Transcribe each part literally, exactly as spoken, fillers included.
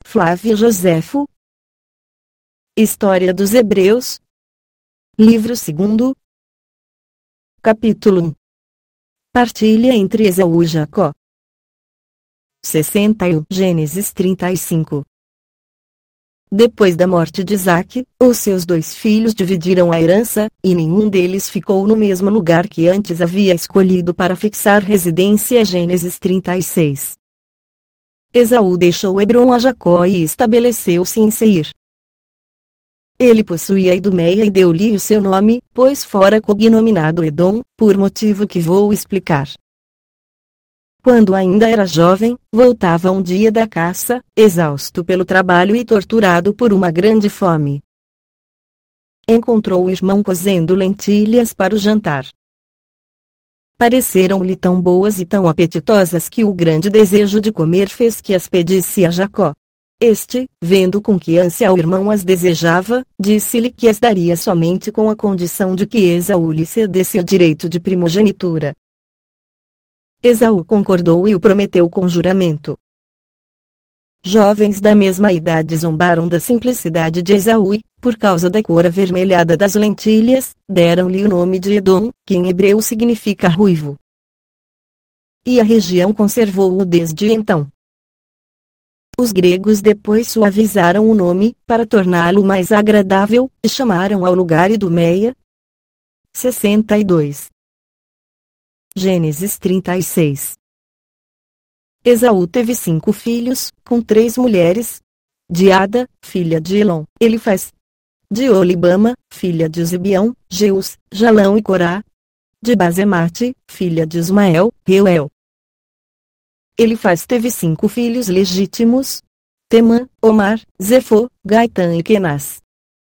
Flávio Joséfo. História dos Hebreus. Livro segundo. Capítulo um. Partilha entre Esaú e Jacó. sessenta e um. Gênesis trinta e cinco. Depois da morte de Isaque, os seus dois filhos dividiram a herança, e nenhum deles ficou no mesmo lugar que antes havia escolhido para fixar residência. Gênesis trinta e seis. Esaú deixou Hebrom a Jacó e estabeleceu-se em Seir. Ele possuía Idumeia e deu-lhe o seu nome, pois fora cognominado Edom, por motivo que vou explicar. Quando ainda era jovem, voltava um dia da caça, exausto pelo trabalho e torturado por uma grande fome. Encontrou o irmão cozendo lentilhas para o jantar. Pareceram-lhe tão boas e tão apetitosas que o grande desejo de comer fez que as pedisse a Jacó. Este, vendo com que ânsia o irmão as desejava, disse-lhe que as daria somente com a condição de que Esaú lhe cedesse o direito de primogenitura. Esaú concordou e o prometeu com juramento. Jovens da mesma idade zombaram da simplicidade de Esaú e, por causa da cor avermelhada das lentilhas, deram-lhe o nome de Edom, que em hebreu significa ruivo. E a região conservou-o desde então. Os gregos depois suavizaram o nome, para torná-lo mais agradável, e chamaram ao lugar Idumeia. sessenta e dois. Gênesis trinta e seis. Esaú teve cinco filhos, com três mulheres. De Ada, filha de Elon, Elifaz. De Olibama, filha de Zibeão, Jeus, Jalão e Corá. De Bazemate, filha de Ismael, Reuel. Elifaz teve cinco filhos legítimos: Temã, Omar, Zefô, Gaitã e Kenaz.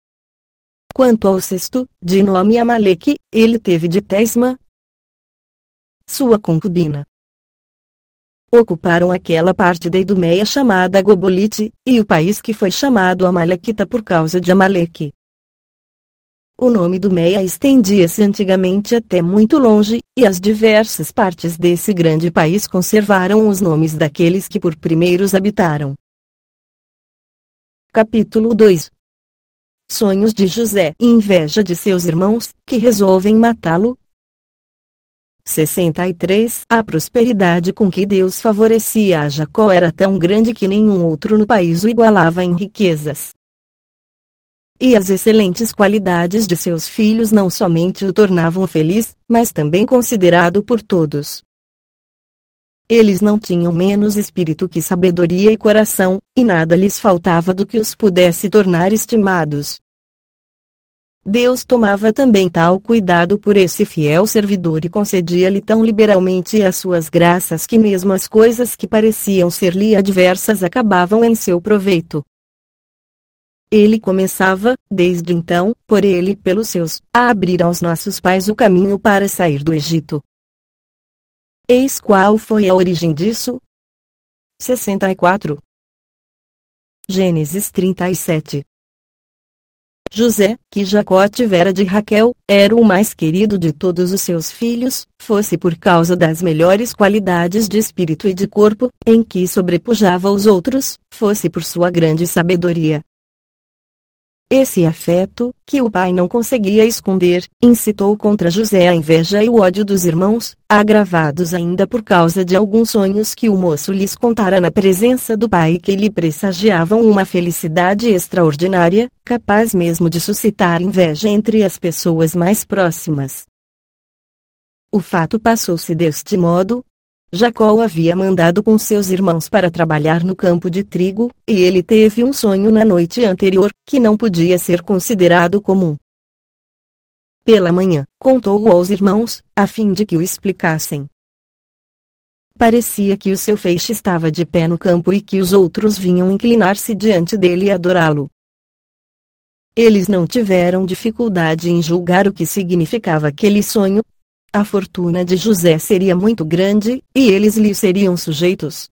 Quanto ao sexto, de nome Amaleque, ele teve de Tesma, sua concubina. Ocuparam aquela parte da Idumeia chamada Gobolite, e o país que foi chamado Amalequita por causa de Amaleque. O nome Idumeia estendia-se antigamente até muito longe, e as diversas partes desse grande país conservaram os nomes daqueles que por primeiros habitaram. Capítulo dois. Sonhos de José e inveja de seus irmãos, que resolvem matá-lo. sessenta e três. A prosperidade com que Deus favorecia a Jacó era tão grande que nenhum outro no país o igualava em riquezas. E as excelentes qualidades de seus filhos não somente o tornavam feliz, mas também considerado por todos. Eles não tinham menos espírito que sabedoria e coração, e nada lhes faltava do que os pudesse tornar estimados. Deus tomava também tal cuidado por esse fiel servidor e concedia-lhe tão liberalmente as suas graças que mesmo as coisas que pareciam ser-lhe adversas acabavam em seu proveito. Ele começava, desde então, por ele e pelos seus, a abrir aos nossos pais o caminho para sair do Egito. Eis qual foi a origem disso? sessenta e quatro. Gênesis trinta e sete. José, que Jacó tivera de Raquel, era o mais querido de todos os seus filhos, fosse por causa das melhores qualidades de espírito e de corpo, em que sobrepujava os outros, fosse por sua grande sabedoria. Esse afeto, que o pai não conseguia esconder, incitou contra José a inveja e o ódio dos irmãos, agravados ainda por causa de alguns sonhos que o moço lhes contara na presença do pai e que lhe pressagiavam uma felicidade extraordinária, capaz mesmo de suscitar inveja entre as pessoas mais próximas. O fato passou-se deste modo. Jacó havia mandado com seus irmãos para trabalhar no campo de trigo, e ele teve um sonho na noite anterior, que não podia ser considerado comum. Pela manhã, contou-o aos irmãos, a fim de que o explicassem. Parecia que o seu feixe estava de pé no campo e que os outros vinham inclinar-se diante dele e adorá-lo. Eles não tiveram dificuldade em julgar o que significava aquele sonho. A fortuna de José seria muito grande, e eles lhe seriam sujeitos.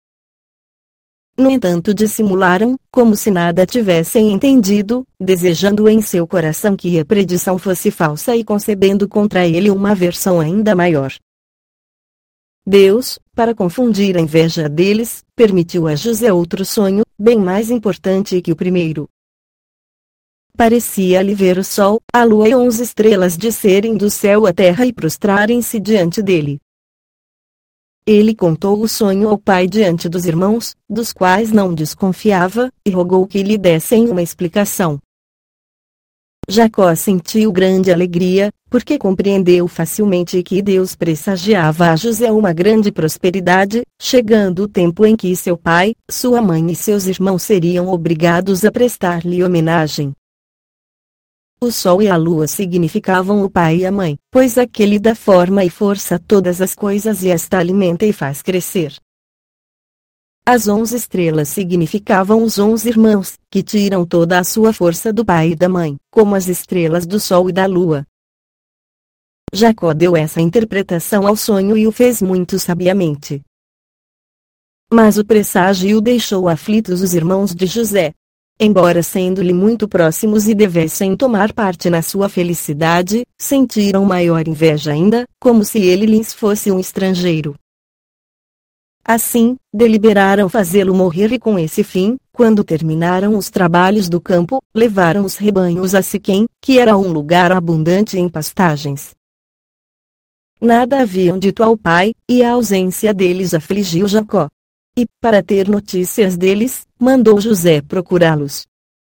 No entanto, dissimularam, como se nada tivessem entendido, desejando em seu coração que a predição fosse falsa e concebendo contra ele uma aversão ainda maior. Deus, para confundir a inveja deles, permitiu a José outro sonho, bem mais importante que o primeiro. Parecia-lhe ver o sol, a lua e onze estrelas descerem do céu à terra e prostrarem-se diante dele. Ele contou o sonho ao pai diante dos irmãos, dos quais não desconfiava, e rogou que lhe dessem uma explicação. Jacó sentiu grande alegria, porque compreendeu facilmente que Deus pressagiava a José uma grande prosperidade, chegando o tempo em que seu pai, sua mãe e seus irmãos seriam obrigados a prestar-lhe homenagem. O sol e a lua significavam o pai e a mãe, pois aquele dá forma e força a todas as coisas e esta alimenta e faz crescer. As onze estrelas significavam os onze irmãos, que tiram toda a sua força do pai e da mãe, como as estrelas do sol e da lua. Jacó deu essa interpretação ao sonho e o fez muito sabiamente. Mas o presságio deixou aflitos os irmãos de José. Embora sendo-lhe muito próximos e devessem tomar parte na sua felicidade, sentiram maior inveja ainda, como se ele lhes fosse um estrangeiro. Assim, deliberaram fazê-lo morrer e com esse fim, quando terminaram os trabalhos do campo, levaram os rebanhos a Siquém, que era um lugar abundante em pastagens. Nada haviam dito ao pai, e a ausência deles afligiu Jacó. E, para ter notícias deles, mandou José procurá-los.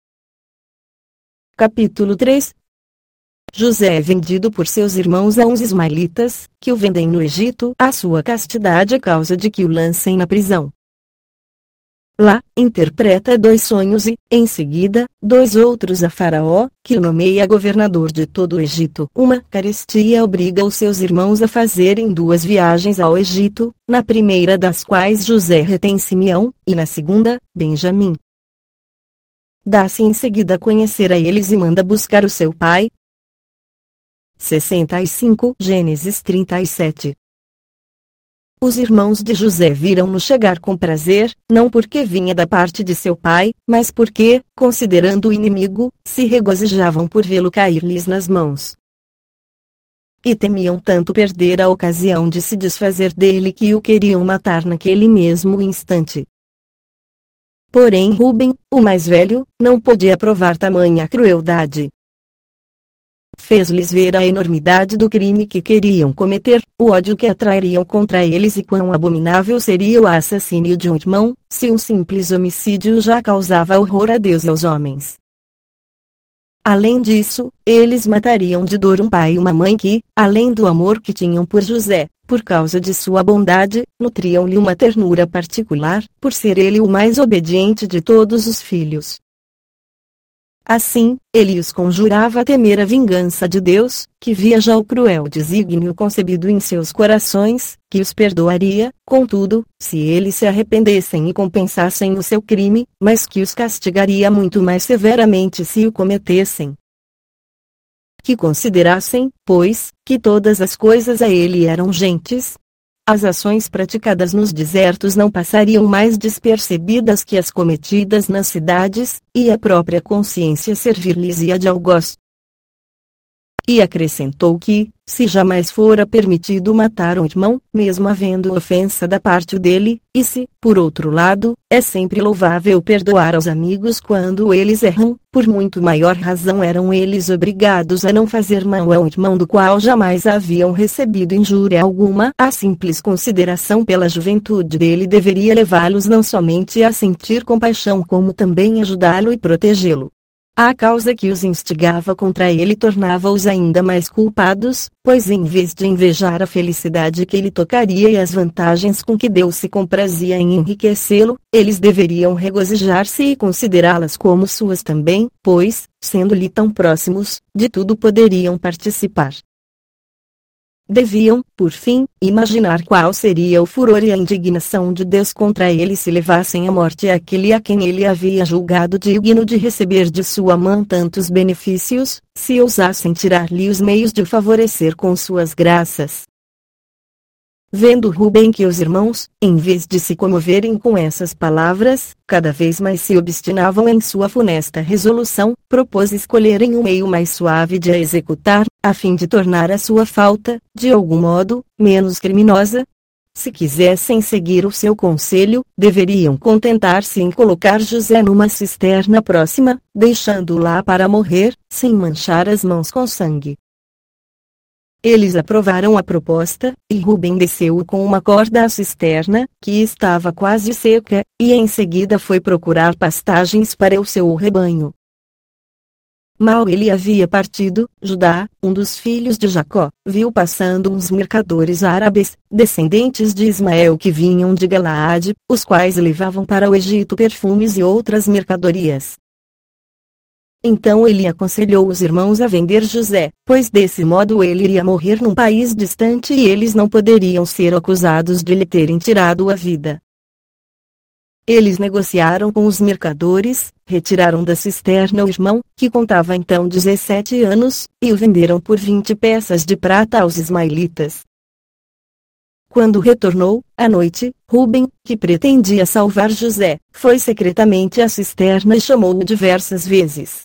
Capítulo três. José é vendido por seus irmãos a uns ismaelitas, que o vendem no Egito à sua castidade a causa de que o lancem na prisão. Lá, interpreta dois sonhos e, em seguida, dois outros a Faraó, que o nomeia governador de todo o Egito. Uma carestia obriga os seus irmãos a fazerem duas viagens ao Egito, na primeira das quais José retém Simeão, e na segunda, Benjamim. Dá-se em seguida a conhecer a eles e manda buscar o seu pai. sessenta e cinco Gênesis trinta e sete. Os irmãos de José viram-no chegar com prazer, não porque vinha da parte de seu pai, mas porque, considerando o inimigo, se regozijavam por vê-lo cair-lhes nas mãos. E temiam tanto perder a ocasião de se desfazer dele que o queriam matar naquele mesmo instante. Porém Rubem, o mais velho, não podia aprovar tamanha crueldade. Fez-lhes ver a enormidade do crime que queriam cometer, o ódio que atrairiam contra eles e quão abominável seria o assassínio de um irmão, se um simples homicídio já causava horror a Deus e aos homens. Além disso, eles matariam de dor um pai e uma mãe que, além do amor que tinham por José, por causa de sua bondade, nutriam-lhe uma ternura particular, por ser ele o mais obediente de todos os filhos. Assim, ele os conjurava a temer a vingança de Deus, que via já o cruel desígnio concebido em seus corações, que os perdoaria, contudo, se eles se arrependessem e compensassem o seu crime, mas que os castigaria muito mais severamente se o cometessem. Que considerassem, pois, que todas as coisas a ele eram gentes. As ações praticadas nos desertos não passariam mais despercebidas que as cometidas nas cidades, e a própria consciência servir-lhes-ia de algoz. E acrescentou que, se jamais fora permitido matar um irmão, mesmo havendo ofensa da parte dele, e se, por outro lado, é sempre louvável perdoar aos amigos quando eles erram, por muito maior razão eram eles obrigados a não fazer mal a um irmão do qual jamais haviam recebido injúria alguma. A simples consideração pela juventude dele deveria levá-los não somente a sentir compaixão como também ajudá-lo e protegê-lo. A causa que os instigava contra ele tornava-os ainda mais culpados, pois em vez de invejar a felicidade que lhe tocaria e as vantagens com que Deus se comprazia em enriquecê-lo, eles deveriam regozijar-se e considerá-las como suas também, pois, sendo-lhe tão próximos, de tudo poderiam participar. Deviam, por fim, imaginar qual seria o furor e a indignação de Deus contra ele se levassem à morte aquele a quem ele havia julgado digno de receber de sua mão tantos benefícios, se ousassem tirar-lhe os meios de o favorecer com suas graças. Vendo Rubem que os irmãos, em vez de se comoverem com essas palavras, cada vez mais se obstinavam em sua funesta resolução, propôs escolherem um meio mais suave de a executar, a fim de tornar a sua falta, de algum modo, menos criminosa. se quisessem seguir o seu conselho, deveriam contentar-se em colocar José numa cisterna próxima, deixando-o lá para morrer, sem manchar as mãos com sangue. Eles aprovaram a proposta, e Rubem desceu com uma corda à cisterna, que estava quase seca, e em seguida foi procurar pastagens para o seu rebanho. Mal ele havia partido, Judá, um dos filhos de Jacó, viu passando uns mercadores árabes, descendentes de Ismael que vinham de Galaade, os quais levavam para o Egito perfumes e outras mercadorias. Então ele aconselhou os irmãos a vender José, pois desse modo ele iria morrer num país distante e eles não poderiam ser acusados de lhe terem tirado a vida. Eles negociaram com os mercadores, retiraram da cisterna o irmão, que contava então dezessete anos, e o venderam por vinte peças de prata aos ismaelitas. Quando retornou, à noite, Rubem, que pretendia salvar José, foi secretamente à cisterna e chamou-o diversas vezes.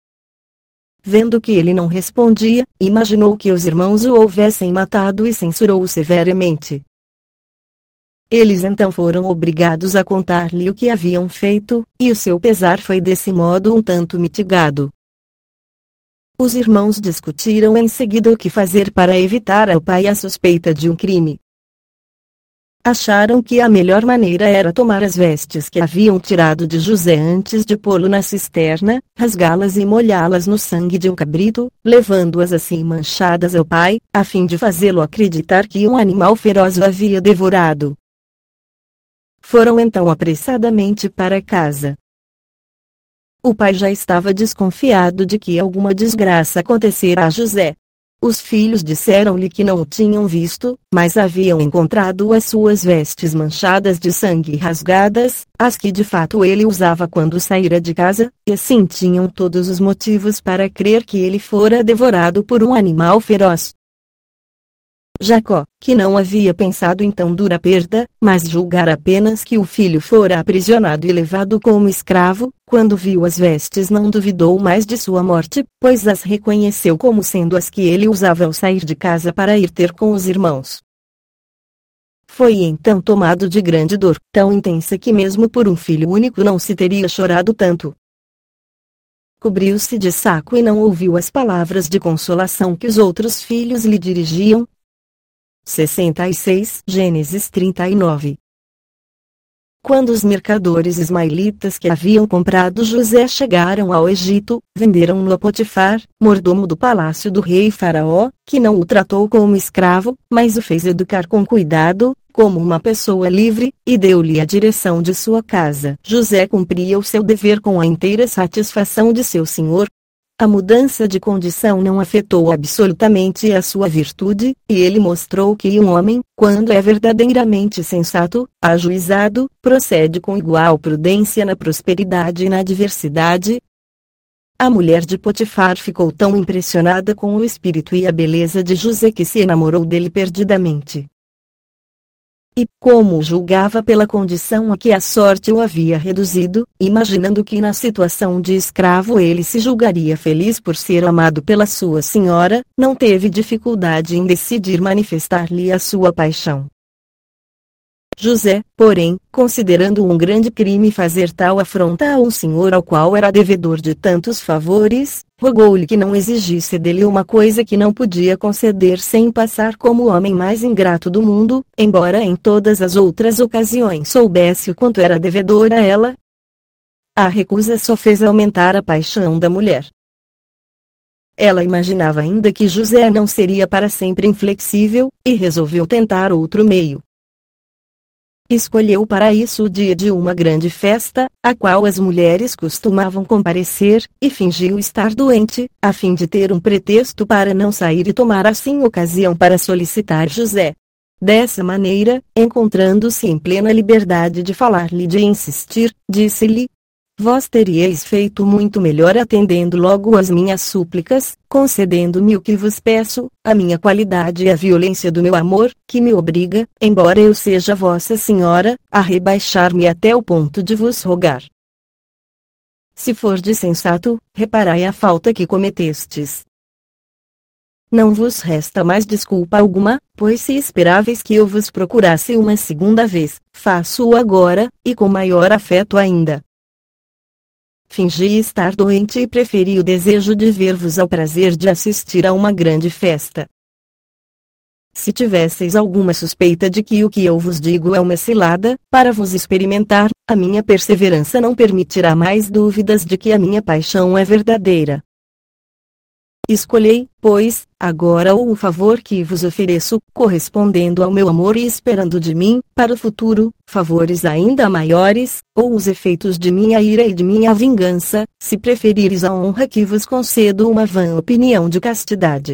Vendo que ele não respondia, imaginou que os irmãos o houvessem matado e censurou-o severamente. Eles então foram obrigados a contar-lhe o que haviam feito, e o seu pesar foi desse modo um tanto mitigado. Os irmãos discutiram em seguida o que fazer para evitar ao pai a suspeita de um crime. Acharam que a melhor maneira era tomar as vestes que haviam tirado de José antes de pô-lo na cisterna, rasgá-las e molhá-las no sangue de um cabrito, levando-as assim manchadas ao pai, a fim de fazê-lo acreditar que um animal feroz o havia devorado. Foram então apressadamente para casa. O pai já estava desconfiado de que alguma desgraça acontecera a José. Os filhos disseram-lhe que não o tinham visto, mas haviam encontrado as suas vestes manchadas de sangue e rasgadas, as que de fato ele usava quando saíra de casa, e assim tinham todos os motivos para crer que ele fora devorado por um animal feroz. Jacó, que não havia pensado em tão dura perda, mas julgara apenas que o filho fora aprisionado e levado como escravo, quando viu as vestes não duvidou mais de sua morte, pois as reconheceu como sendo as que ele usava ao sair de casa para ir ter com os irmãos. Foi então tomado de grande dor, tão intensa que mesmo por um filho único não se teria chorado tanto. Cobriu-se de saco e não ouviu as palavras de consolação que os outros filhos lhe dirigiam. sessenta e seis Gênesis trinta e nove. Quando os mercadores ismaelitas que haviam comprado José chegaram ao Egito, venderam-no a Potifar, mordomo do palácio do rei Faraó, que não o tratou como escravo, mas o fez educar com cuidado, como uma pessoa livre, e deu-lhe a direção de sua casa. José cumpria o seu dever com a inteira satisfação de seu senhor. A mudança de condição não afetou absolutamente a sua virtude, e ele mostrou que um homem, quando é verdadeiramente sensato, ajuizado, procede com igual prudência na prosperidade e na adversidade. A mulher de Potifar ficou tão impressionada com o espírito e a beleza de José que se enamorou dele perdidamente. E, como o julgava pela condição a que a sorte o havia reduzido, imaginando que na situação de escravo ele se julgaria feliz por ser amado pela sua senhora, não teve dificuldade em decidir manifestar-lhe a sua paixão. José, porém, considerando um grande crime fazer tal afronta a um senhor ao qual era devedor de tantos favores, rogou-lhe que não exigisse dele uma coisa que não podia conceder sem passar como o homem mais ingrato do mundo, embora em todas as outras ocasiões soubesse o quanto era devedor a ela. A recusa só fez aumentar a paixão da mulher. Ela imaginava ainda que José não seria para sempre inflexível, e resolveu tentar outro meio. Escolheu para isso o dia de uma grande festa, a qual as mulheres costumavam comparecer, e fingiu estar doente, a fim de ter um pretexto para não sair e tomar assim ocasião para solicitar José. Dessa maneira, encontrando-se em plena liberdade de falar-lhe e de insistir, disse-lhe: Vós teríeis feito muito melhor atendendo logo às minhas súplicas, concedendo-me o que vos peço, a minha qualidade e a violência do meu amor, que me obriga, embora eu seja vossa senhora, a rebaixar-me até o ponto de vos rogar. Se fordes sensato, reparai a falta que cometestes. não vos resta mais desculpa alguma, pois se esperáveis que eu vos procurasse uma segunda vez, faço-o agora, e com maior afeto ainda. Fingi estar doente e preferi o desejo de ver-vos ao prazer de assistir a uma grande festa. Se tivesseis alguma suspeita de que o que eu vos digo é uma cilada, para vos experimentar, a minha perseverança não permitirá mais dúvidas de que a minha paixão é verdadeira. Escolhei, pois, agora ou o favor que vos ofereço, correspondendo ao meu amor e esperando de mim, para o futuro, favores ainda maiores, ou os efeitos de minha ira e de minha vingança, se preferires a honra que vos concedo uma vã opinião de castidade.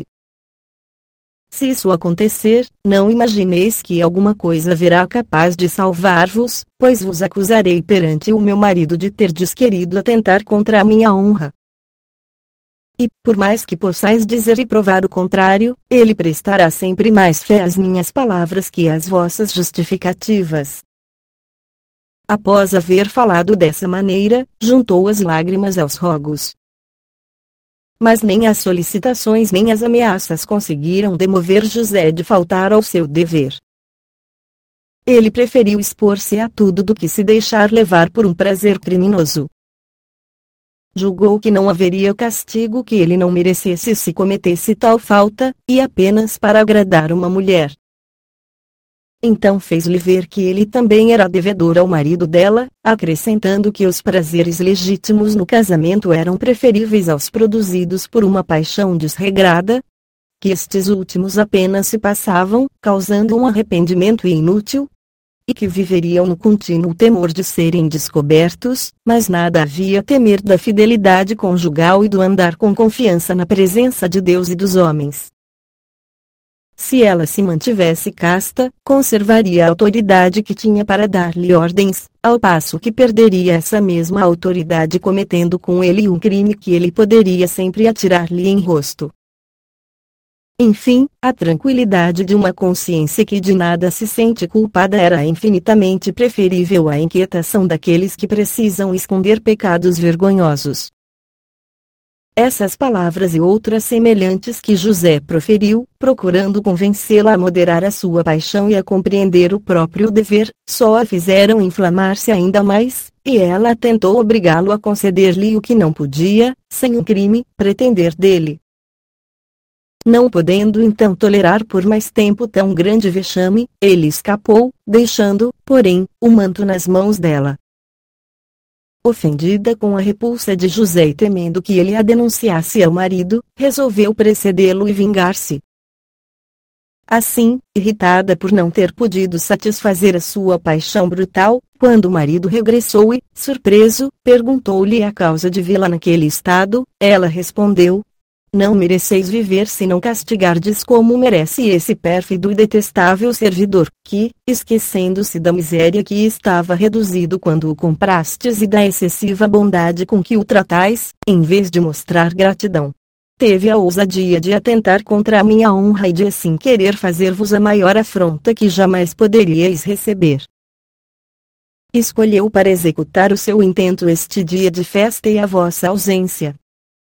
Se isso acontecer, não imagineis que alguma coisa haverá capaz de salvar-vos, pois vos acusarei perante o meu marido de terdes querido atentar contra a minha honra. E, por mais que possais dizer e provar o contrário, ele prestará sempre mais fé às minhas palavras que às vossas justificativas. Após haver falado dessa maneira, juntou as lágrimas aos rogos. Mas nem as solicitações nem as ameaças conseguiram demover José de faltar ao seu dever. Ele preferiu expor-se a tudo do que se deixar levar por um prazer criminoso. Julgou que não haveria castigo que ele não merecesse se cometesse tal falta, e apenas para agradar uma mulher. Então fez-lhe ver que ele também era devedor ao marido dela, acrescentando que os prazeres legítimos no casamento eram preferíveis aos produzidos por uma paixão desregrada, que estes últimos apenas se passavam, causando um arrependimento inútil, e que viveriam no contínuo temor de serem descobertos, mas nada havia a temer da fidelidade conjugal e do andar com confiança na presença de Deus e dos homens. Se ela se mantivesse casta, conservaria a autoridade que tinha para dar-lhe ordens, ao passo que perderia essa mesma autoridade cometendo com ele um crime que ele poderia sempre atirar-lhe em rosto. Enfim, a tranquilidade de uma consciência que de nada se sente culpada era infinitamente preferível à inquietação daqueles que precisam esconder pecados vergonhosos. Essas palavras e outras semelhantes que José proferiu, procurando convencê-la a moderar a sua paixão e a compreender o próprio dever, só a fizeram inflamar-se ainda mais, e ela tentou obrigá-lo a conceder-lhe o que não podia, sem um crime, pretender dele. Não podendo então tolerar por mais tempo tão grande vexame, ele escapou, deixando, porém, o manto nas mãos dela. Ofendida com a repulsa de José e temendo que ele a denunciasse ao marido, resolveu precedê-lo e vingar-se. Assim, irritada por não ter podido satisfazer a sua paixão brutal, quando o marido regressou e, surpreso, perguntou-lhe a causa de vê-la naquele estado, ela respondeu: não mereceis viver se não castigardes como merece esse pérfido e detestável servidor, que, esquecendo-se da miséria que estava reduzido quando o comprastes e da excessiva bondade com que o tratais, em vez de mostrar gratidão, teve a ousadia de atentar contra a minha honra e de assim querer fazer-vos a maior afronta que jamais poderíeis receber. Escolheu para executar o seu intento este dia de festa e a vossa ausência.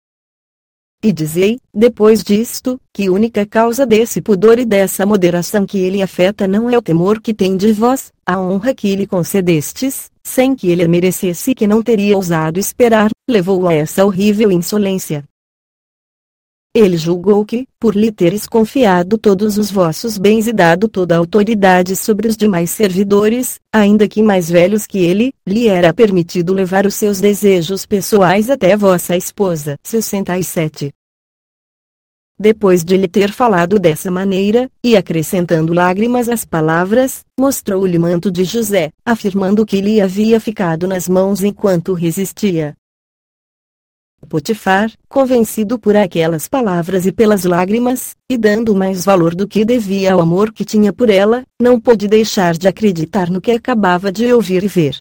E dizei, depois disto, que única causa desse pudor e dessa moderação que ele afeta não é o temor que tem de vós, a honra que lhe concedestes, sem que ele a merecesse e que não teria ousado esperar, levou-o a essa horrível insolência. Ele julgou que, por lhe teres confiado todos os vossos bens e dado toda a autoridade sobre os demais servidores, ainda que mais velhos que ele, lhe era permitido levar os seus desejos pessoais até vossa esposa. sessenta e sete. Depois de lhe ter falado dessa maneira, e acrescentando lágrimas às palavras, mostrou-lhe o manto de José, afirmando que lhe havia ficado nas mãos enquanto resistia. Potifar, convencido por aquelas palavras e pelas lágrimas, e dando mais valor do que devia ao amor que tinha por ela, não pôde deixar de acreditar no que acabava de ouvir e ver.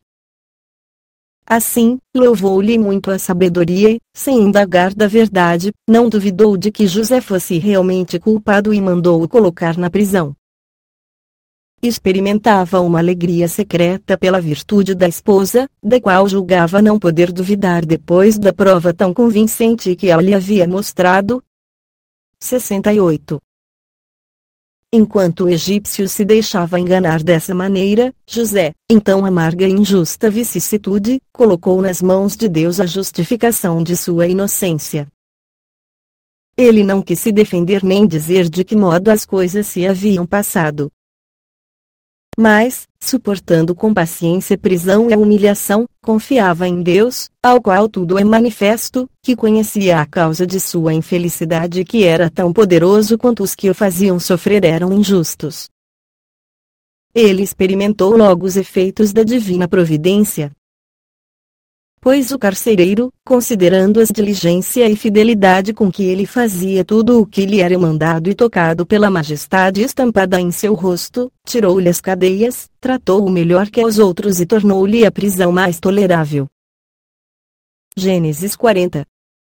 Assim, louvou-lhe muito a sabedoria e, sem indagar da verdade, não duvidou de que José fosse realmente culpado e mandou-o colocar na prisão. Experimentava uma alegria secreta pela virtude da esposa, da qual julgava não poder duvidar depois da prova tão convincente que ela lhe havia mostrado. sessenta e oito. Enquanto o egípcio se deixava enganar dessa maneira, José, então amarga e injusta vicissitude, colocou nas mãos de Deus a justificação de sua inocência. Ele não quis se defender nem dizer de que modo as coisas se haviam passado. Mas, suportando com paciência prisão e a humilhação, confiava em Deus, ao qual tudo é manifesto, que conhecia a causa de sua infelicidade e que era tão poderoso quanto os que o faziam sofrer eram injustos. Ele experimentou logo os efeitos da divina providência. Pois o carcereiro, considerando as diligência e fidelidade com que ele fazia tudo o que lhe era mandado e tocado pela majestade estampada em seu rosto, tirou-lhe as cadeias, tratou-o melhor que aos outros e tornou-lhe a prisão mais tolerável. Gênesis quarenta.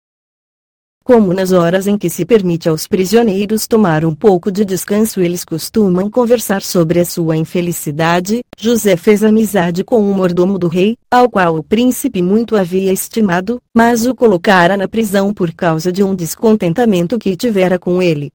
Como nas horas em que se permite aos prisioneiros tomar um pouco de descanso eles costumam conversar sobre a sua infelicidade, José fez amizade com um mordomo do rei, ao qual o príncipe muito havia estimado, mas o colocara na prisão por causa de um descontentamento que tivera com ele.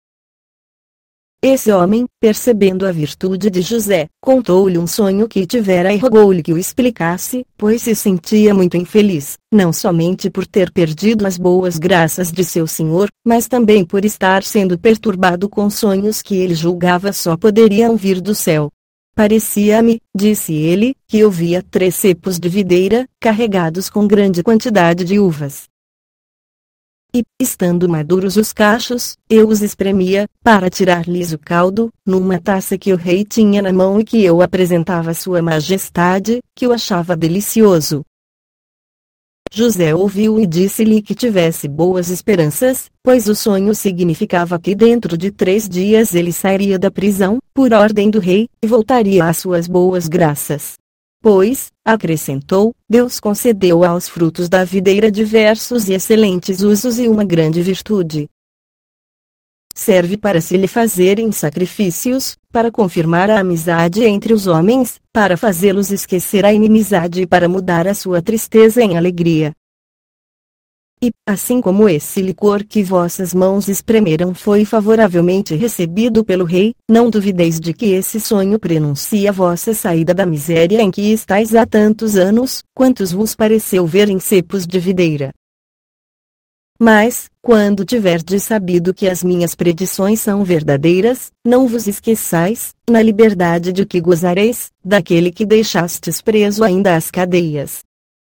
Esse homem, percebendo a virtude de José, contou-lhe um sonho que tivera e rogou-lhe que o explicasse, pois se sentia muito infeliz, não somente por ter perdido as boas graças de seu senhor, mas também por estar sendo perturbado com sonhos que ele julgava só poderiam vir do céu. Parecia-me, disse ele, que eu via três cepos de videira, carregados com grande quantidade de uvas. E, estando maduros os cachos, eu os espremia, para tirar-lhes o caldo, numa taça que o rei tinha na mão e que eu apresentava à sua majestade, que o achava delicioso. José ouviu e disse-lhe que tivesse boas esperanças, pois o sonho significava que dentro de três dias ele sairia da prisão, por ordem do rei, e voltaria às suas boas graças. Pois, acrescentou, Deus concedeu aos frutos da videira diversos e excelentes usos e uma grande virtude. Serve para se lhe fazerem sacrifícios, para confirmar a amizade entre os homens, para fazê-los esquecer a inimizade e para mudar a sua tristeza em alegria. E, assim como esse licor que vossas mãos espremeram foi favoravelmente recebido pelo rei, não duvideis de que esse sonho prenuncia a vossa saída da miséria em que estáis há tantos anos, quantos vos pareceu ver em cepos de videira. Mas, quando tiverdes sabido que as minhas predições são verdadeiras, não vos esqueçais, na liberdade de que gozareis, daquele que deixastes preso ainda às cadeias.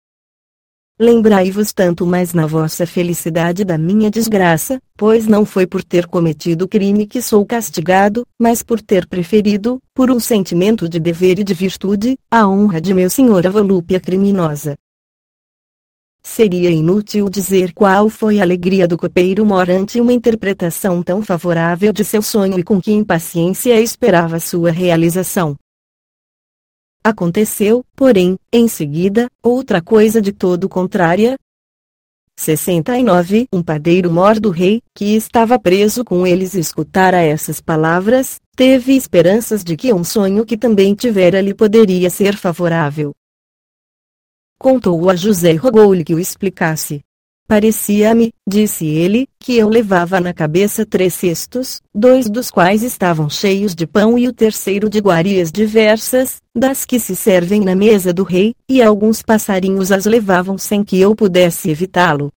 Lembrai-vos tanto mais na vossa felicidade da minha desgraça, pois não foi por ter cometido crime que sou castigado, mas por ter preferido, por um sentimento de dever e de virtude, a honra de meu senhor à volúpia criminosa. Seria inútil dizer qual foi a alegria do copeiro mor ante uma interpretação tão favorável de seu sonho e com que impaciência esperava sua realização. Aconteceu, porém, em seguida, outra coisa de todo contrária. sessenta e nove Um padeiro mor do rei, que estava preso com eles e escutara essas palavras, teve esperanças de que um sonho que também tivera lhe poderia ser favorável. Contou-o a José e rogou-lhe que o explicasse. Parecia-me, disse ele, que eu levava na cabeça três cestos, dois dos quais estavam cheios de pão e o terceiro de iguarias diversas, das que se servem na mesa do rei, e alguns passarinhos as levavam sem que eu pudesse evitá-lo.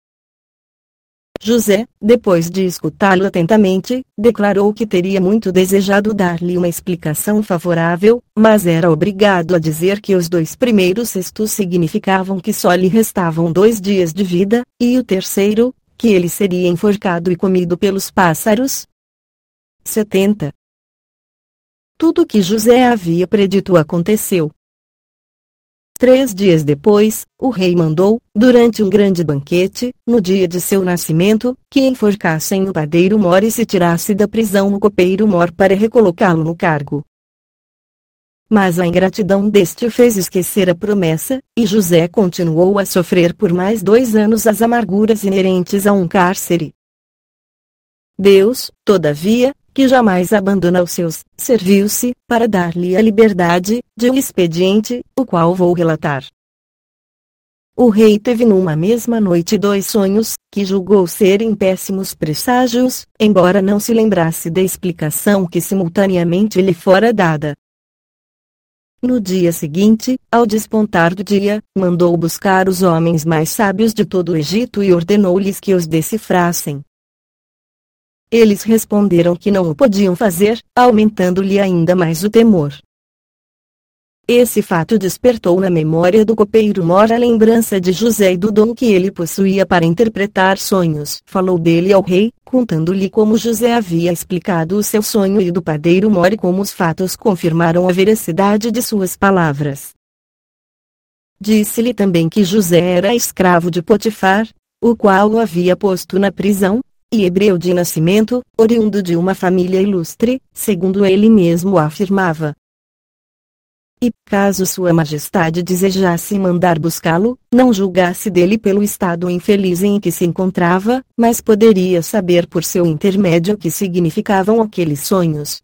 José, depois de escutá-lo atentamente, declarou que teria muito desejado dar-lhe uma explicação favorável, mas era obrigado a dizer que os dois primeiros cestos significavam que só lhe restavam dois dias de vida, e o terceiro, que ele seria enforcado e comido pelos pássaros. setenta. Tudo o que José havia predito aconteceu. Três dias depois, o rei mandou, durante um grande banquete, no dia de seu nascimento, que enforcassem o padeiro mor e se tirasse da prisão o copeiro mor para recolocá-lo no cargo. Mas a ingratidão deste o fez esquecer a promessa, e José continuou a sofrer por mais dois anos as amarguras inerentes a um cárcere. Deus, todavia, que jamais abandona os seus, serviu-se, para dar-lhe a liberdade, de um expediente, o qual vou relatar. O rei teve numa mesma noite dois sonhos, que julgou serem péssimos presságios, embora não se lembrasse da explicação que simultaneamente lhe fora dada. No dia seguinte, ao despontar do dia, mandou buscar os homens mais sábios de todo o Egito e ordenou-lhes que os decifrassem. Eles responderam que não o podiam fazer, aumentando-lhe ainda mais o temor. Esse fato despertou na memória do copeiro Mor a lembrança de José e do dom que ele possuía para interpretar sonhos. Falou dele ao rei, contando-lhe como José havia explicado o seu sonho e do padeiro Mor e como os fatos confirmaram a veracidade de suas palavras. Disse-lhe também que José era escravo de Potifar, o qual o havia posto na prisão, e hebreu de nascimento, oriundo de uma família ilustre, segundo ele mesmo afirmava. E, caso Sua Majestade desejasse mandar buscá-lo, não julgasse dele pelo estado infeliz em que se encontrava, mas poderia saber por seu intermédio o que significavam aqueles sonhos.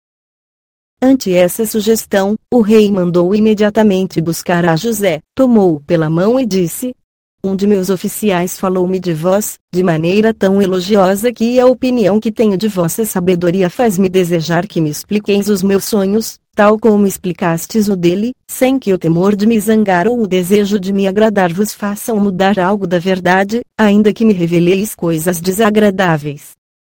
Ante essa sugestão, o rei mandou imediatamente buscar a José, tomou-o pela mão e disse: Um de meus oficiais falou-me de vós, de maneira tão elogiosa que a opinião que tenho de vossa sabedoria faz-me desejar que me expliqueis os meus sonhos, tal como explicastes o dele, sem que o temor de me zangar ou o desejo de me agradar vos façam mudar algo da verdade, ainda que me reveleis coisas desagradáveis.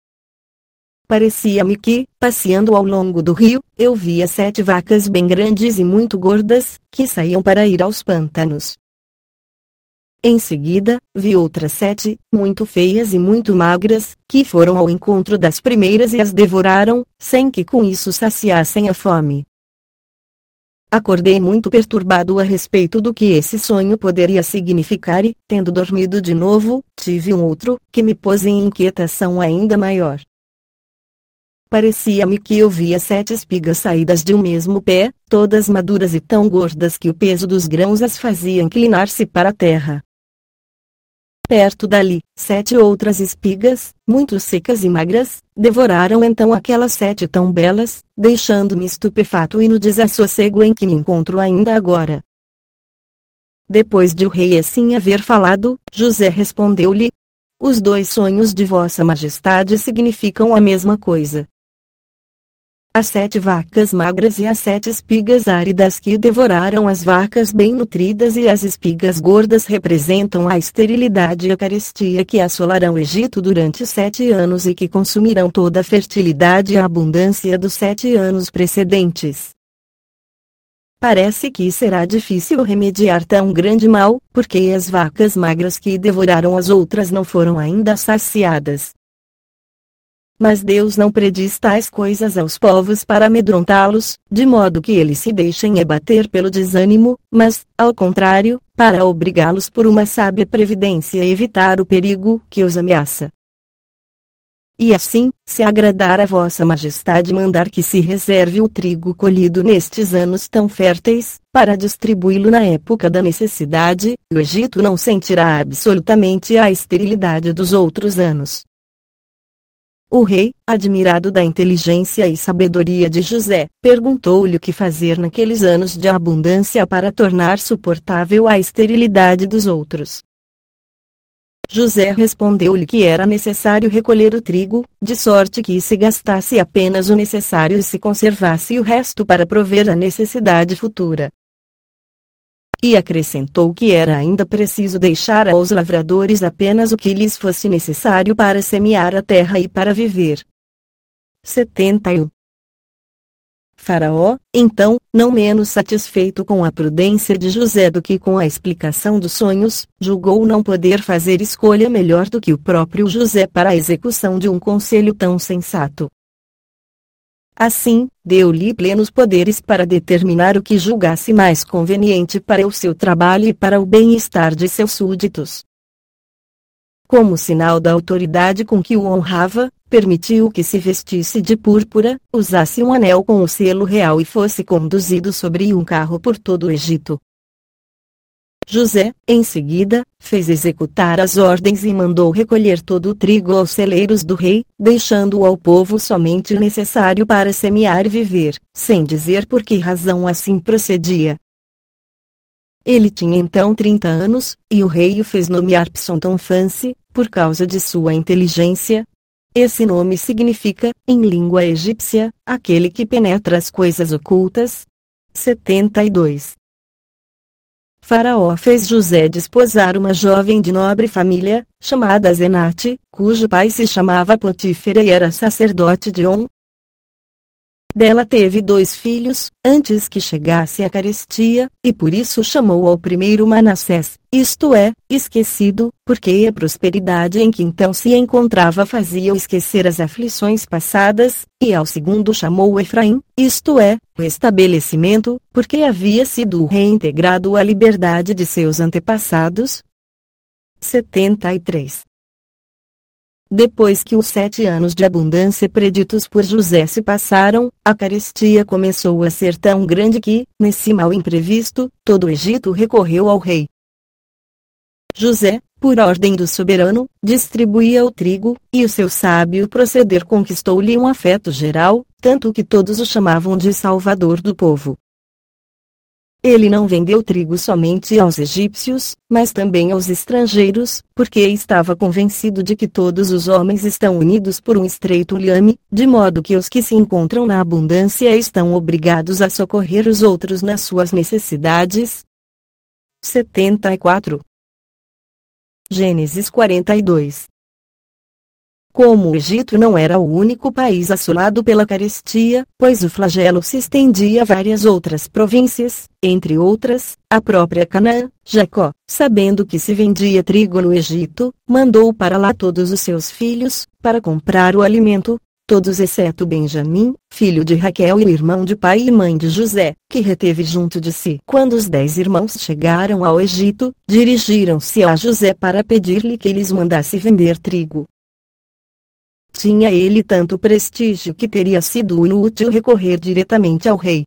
Parecia-me que, passeando ao longo do rio, eu via sete vacas bem grandes e muito gordas, que saíam para ir aos pântanos. Em seguida, vi outras sete, muito feias e muito magras, que foram ao encontro das primeiras e as devoraram, sem que com isso saciassem a fome. Acordei muito perturbado a respeito do que esse sonho poderia significar e, tendo dormido de novo, tive um outro, que me pôs em inquietação ainda maior. Parecia-me que eu via sete espigas saídas de um mesmo pé, todas maduras e tão gordas que o peso dos grãos as fazia inclinar-se para a terra. Perto dali, sete outras espigas, muito secas e magras, devoraram então aquelas sete tão belas, deixando-me estupefato e no desassossego em que me encontro ainda agora. Depois de o rei assim haver falado, José respondeu-lhe: Os dois sonhos de vossa majestade significam a mesma coisa. As sete vacas magras e as sete espigas áridas que devoraram as vacas bem nutridas e as espigas gordas representam a esterilidade e a carestia que assolarão o Egito durante sete anos e que consumirão toda a fertilidade e a abundância dos sete anos precedentes. Parece que será difícil remediar tão grande mal, porque as vacas magras que devoraram as outras não foram ainda saciadas. Mas Deus não prediz tais coisas aos povos para amedrontá-los, de modo que eles se deixem abater pelo desânimo, mas, ao contrário, para obrigá-los por uma sábia previdência a evitar o perigo que os ameaça. E assim, se agradar a vossa majestade mandar que se reserve o trigo colhido nestes anos tão férteis, para distribuí-lo na época da necessidade, o Egito não sentirá absolutamente a esterilidade dos outros anos. O rei, admirado da inteligência e sabedoria de José, perguntou-lhe o que fazer naqueles anos de abundância para tornar suportável a esterilidade dos outros. José respondeu-lhe que era necessário recolher o trigo, de sorte que se gastasse apenas o necessário e se conservasse o resto para prover a necessidade futura. E acrescentou que era ainda preciso deixar aos lavradores apenas o que lhes fosse necessário para semear a terra e para viver. setenta e um Faraó, então, não menos satisfeito com a prudência de José do que com a explicação dos sonhos, julgou não poder fazer escolha melhor do que o próprio José para a execução de um conselho tão sensato. Assim, deu-lhe plenos poderes para determinar o que julgasse mais conveniente para o seu trabalho e para o bem-estar de seus súditos. Como sinal da autoridade com que o honrava, permitiu que se vestisse de púrpura, usasse um anel com o selo real e fosse conduzido sobre um carro por todo o Egito. José, em seguida, fez executar as ordens e mandou recolher todo o trigo aos celeiros do rei, deixando ao povo somente o necessário para semear e viver, sem dizer por que razão assim procedia. Ele tinha então trinta anos, e o rei o fez nomear Psontonfanse, por causa de sua inteligência. Esse nome significa, em língua egípcia, aquele que penetra as coisas ocultas. setenta e dois. Faraó fez José desposar uma jovem de nobre família, chamada Zenate, cujo pai se chamava Potífera e era sacerdote de On. Dela teve dois filhos, antes que chegasse a carestia, e por isso chamou ao primeiro Manassés, isto é, esquecido, porque a prosperidade em que então se encontrava fazia-o esquecer as aflições passadas, e ao segundo chamou Efraim, isto é, restabelecimento, porque havia sido reintegrado à liberdade de seus antepassados. setenta e três. Depois que os sete anos de abundância preditos por José se passaram, a carestia começou a ser tão grande que, nesse mal imprevisto, todo o Egito recorreu ao rei. José, por ordem do soberano, distribuía o trigo, e o seu sábio proceder conquistou-lhe um afeto geral, tanto que todos o chamavam de Salvador do povo. Ele não vendeu trigo somente aos egípcios, mas também aos estrangeiros, porque estava convencido de que todos os homens estão unidos por um estreito liame, de modo que os que se encontram na abundância estão obrigados a socorrer os outros nas suas necessidades. setenta e quatro. Gênesis quarenta e dois. Como o Egito não era o único país assolado pela carestia, pois o flagelo se estendia a várias outras províncias, entre outras, a própria Canaã, Jacó, sabendo que se vendia trigo no Egito, mandou para lá todos os seus filhos, para comprar o alimento, todos exceto Benjamim, filho de Raquel e irmão de pai e mãe de José, que reteve junto de si. Quando os dez irmãos chegaram ao Egito, dirigiram-se a José para pedir-lhe que lhes mandasse vender trigo. Tinha ele tanto prestígio que teria sido inútil recorrer diretamente ao rei.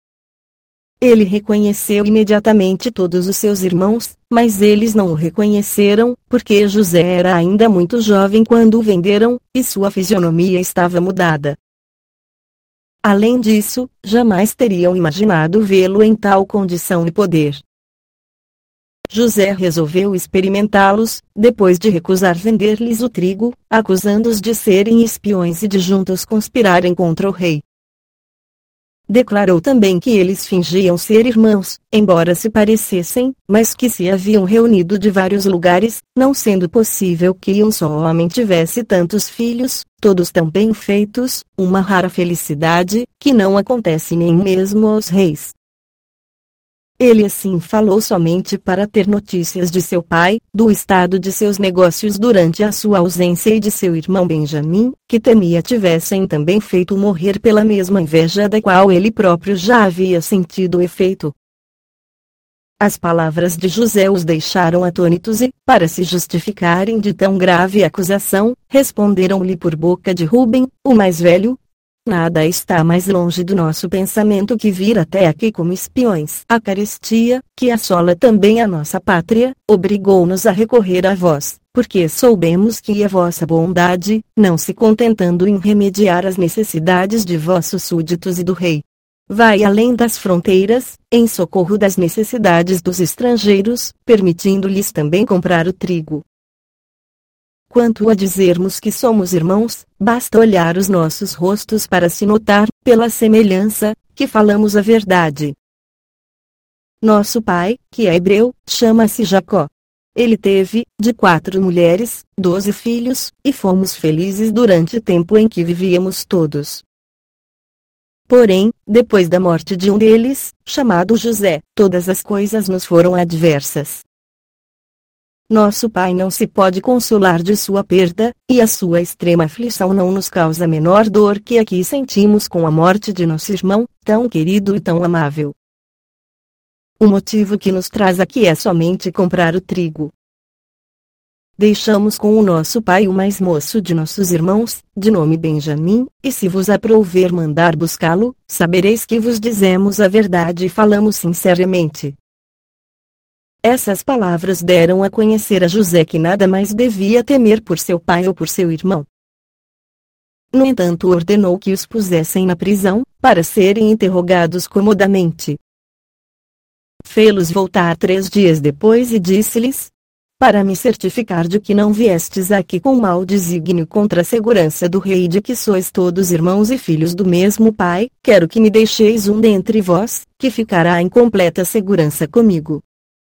Ele reconheceu imediatamente todos os seus irmãos, mas eles não o reconheceram, porque José era ainda muito jovem quando o venderam, e sua fisionomia estava mudada. Além disso, jamais teriam imaginado vê-lo em tal condição e poder. José resolveu experimentá-los, depois de recusar vender-lhes o trigo, acusando-os de serem espiões e de juntos conspirarem contra o rei. Declarou também que eles fingiam ser irmãos, embora se parecessem, mas que se haviam reunido de vários lugares, não sendo possível que um só homem tivesse tantos filhos, todos tão bem feitos, uma rara felicidade, que não acontece nem mesmo aos reis. Ele assim falou somente para ter notícias de seu pai, do estado de seus negócios durante a sua ausência e de seu irmão Benjamim, que temia tivessem também feito morrer pela mesma inveja da qual ele próprio já havia sentido o efeito. As palavras de José os deixaram atônitos e, para se justificarem de tão grave acusação, responderam-lhe por boca de Ruben, o mais velho: nada está mais longe do nosso pensamento que vir até aqui como espiões. A carestia, que assola também a nossa pátria, obrigou-nos a recorrer a vós, porque soubemos que a vossa bondade, não se contentando em remediar as necessidades de vossos súditos e do rei, vai além das fronteiras, em socorro das necessidades dos estrangeiros, permitindo-lhes também comprar o trigo. Quanto a dizermos que somos irmãos, basta olhar os nossos rostos para se notar, pela semelhança, que falamos a verdade. Nosso pai, que é hebreu, chama-se Jacó. Ele teve, de quatro mulheres, doze filhos, e fomos felizes durante o tempo em que vivíamos todos. Porém, depois da morte de um deles, chamado José, todas as coisas nos foram adversas. Nosso pai não se pode consolar de sua perda, e a sua extrema aflição não nos causa menor dor que aqui sentimos com a morte de nosso irmão, tão querido e tão amável. O motivo que nos traz aqui é somente comprar o trigo. Deixamos com o nosso pai o mais moço de nossos irmãos, de nome Benjamim, e se vos aprouver mandar buscá-lo, sabereis que vos dizemos a verdade e falamos sinceramente. Essas palavras deram a conhecer a José que nada mais devia temer por seu pai ou por seu irmão. No entanto, ordenou que os pusessem na prisão, para serem interrogados comodamente. fê-los voltar três dias depois e disse-lhes: para me certificar de que não viestes aqui com mau desígnio contra a segurança do rei, de que sois todos irmãos e filhos do mesmo pai, quero que me deixeis um dentre vós, que ficará em completa segurança comigo.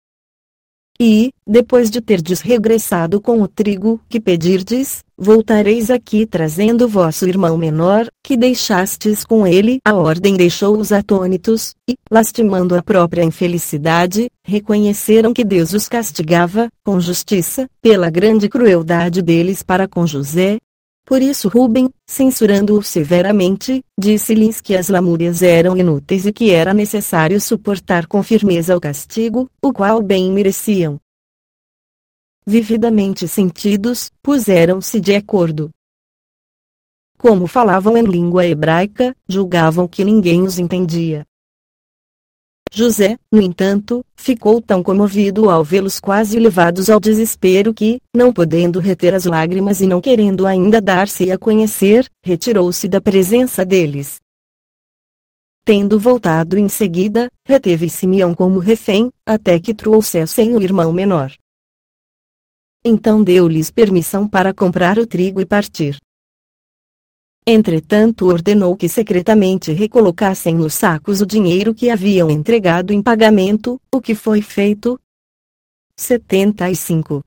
E, depois de terdes regressado com o trigo que pedirdes, voltareis aqui trazendo vosso irmão menor, que deixastes com ele. A ordem deixou-os atônitos, e, lastimando a própria infelicidade, reconheceram que Deus os castigava, com justiça, pela grande crueldade deles para com José. Por isso Rúben, censurando-o severamente, disse-lhes que as lamúrias eram inúteis e que era necessário suportar com firmeza o castigo, o qual bem mereciam. Vividamente sentidos, puseram-se de acordo. Como falavam em língua hebraica, julgavam que ninguém os entendia. José, no entanto, ficou tão comovido ao vê-los quase levados ao desespero que, não podendo reter as lágrimas e não querendo ainda dar-se a conhecer, retirou-se da presença deles. Tendo voltado em seguida, reteve Simeão como refém, até que trouxessem o irmão menor. Então deu-lhes permissão para comprar o trigo e partir. Entretanto ordenou que secretamente recolocassem nos sacos o dinheiro que haviam entregado em pagamento, o que foi feito. setenta e cinco.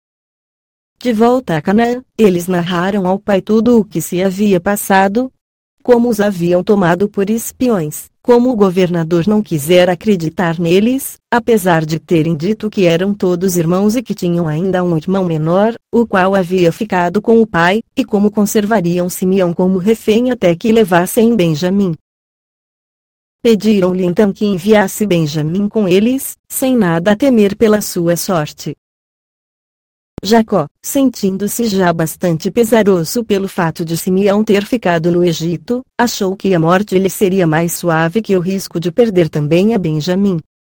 De volta a Canaã, eles narraram ao pai tudo o que se havia passado, como os haviam tomado por espiões, como o governador não quisera acreditar neles, apesar de terem dito que eram todos irmãos e que tinham ainda um irmão menor, o qual havia ficado com o pai, e como conservariam Simeão como refém até que levassem Benjamim. Pediram-lhe então que enviasse Benjamim com eles, sem nada a temer pela sua sorte. Jacó, sentindo-se já bastante pesaroso pelo fato de Simeão ter ficado no Egito, achou que a morte lhe seria mais suave que o risco de perder também a Benjamim.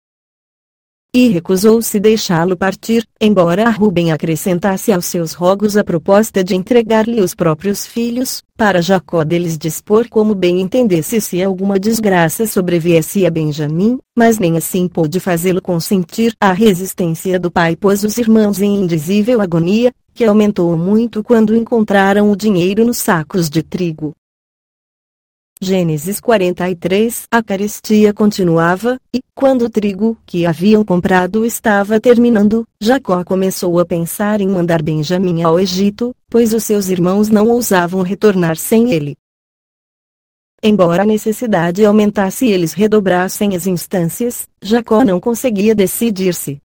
E recusou-se deixá-lo partir, embora Rúben acrescentasse aos seus rogos a proposta de entregar-lhe os próprios filhos, para Jacó deles dispor como bem entendesse se alguma desgraça sobreviesse a Benjamim, mas nem assim pôde fazê-lo consentir. A resistência do pai pôs os irmãos em indizível agonia, que aumentou muito quando encontraram o dinheiro nos sacos de trigo. Gênesis quarenta e três. A carestia continuava, e, quando o trigo que haviam comprado estava terminando, Jacó começou a pensar em mandar Benjamim ao Egito, pois os seus irmãos não ousavam retornar sem ele. Embora a necessidade aumentasse e eles redobrassem as instâncias, Jacó não conseguia decidir-se.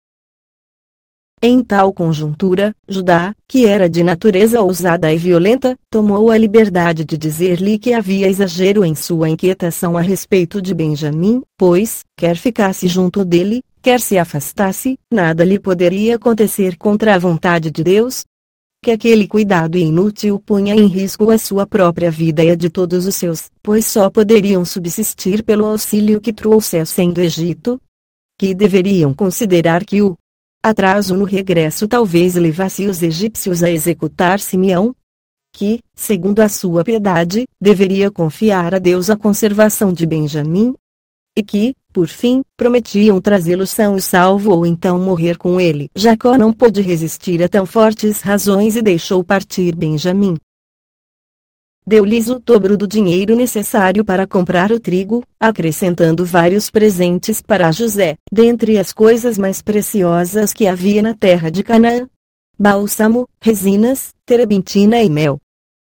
Em tal conjuntura, Judá, que era de natureza ousada e violenta, tomou a liberdade de dizer-lhe que havia exagero em sua inquietação a respeito de Benjamim, pois, quer ficasse junto dele, quer se afastasse, nada lhe poderia acontecer contra a vontade de Deus. Que aquele cuidado inútil punha em risco a sua própria vida e a de todos os seus, pois só poderiam subsistir pelo auxílio que trouxessem do Egito. Que deveriam considerar que o atraso no regresso talvez levasse os egípcios a executar Simeão, que, segundo a sua piedade, deveria confiar a Deus a conservação de Benjamim, e que, por fim, prometiam trazê-lo são e salvo ou então morrer com ele. Jacó não pôde resistir a tão fortes razões e deixou partir Benjamim. Deu-lhes o dobro do dinheiro necessário para comprar o trigo, acrescentando vários presentes para José, dentre as coisas mais preciosas que havia na terra de Canaã: bálsamo, resinas, terebintina e mel.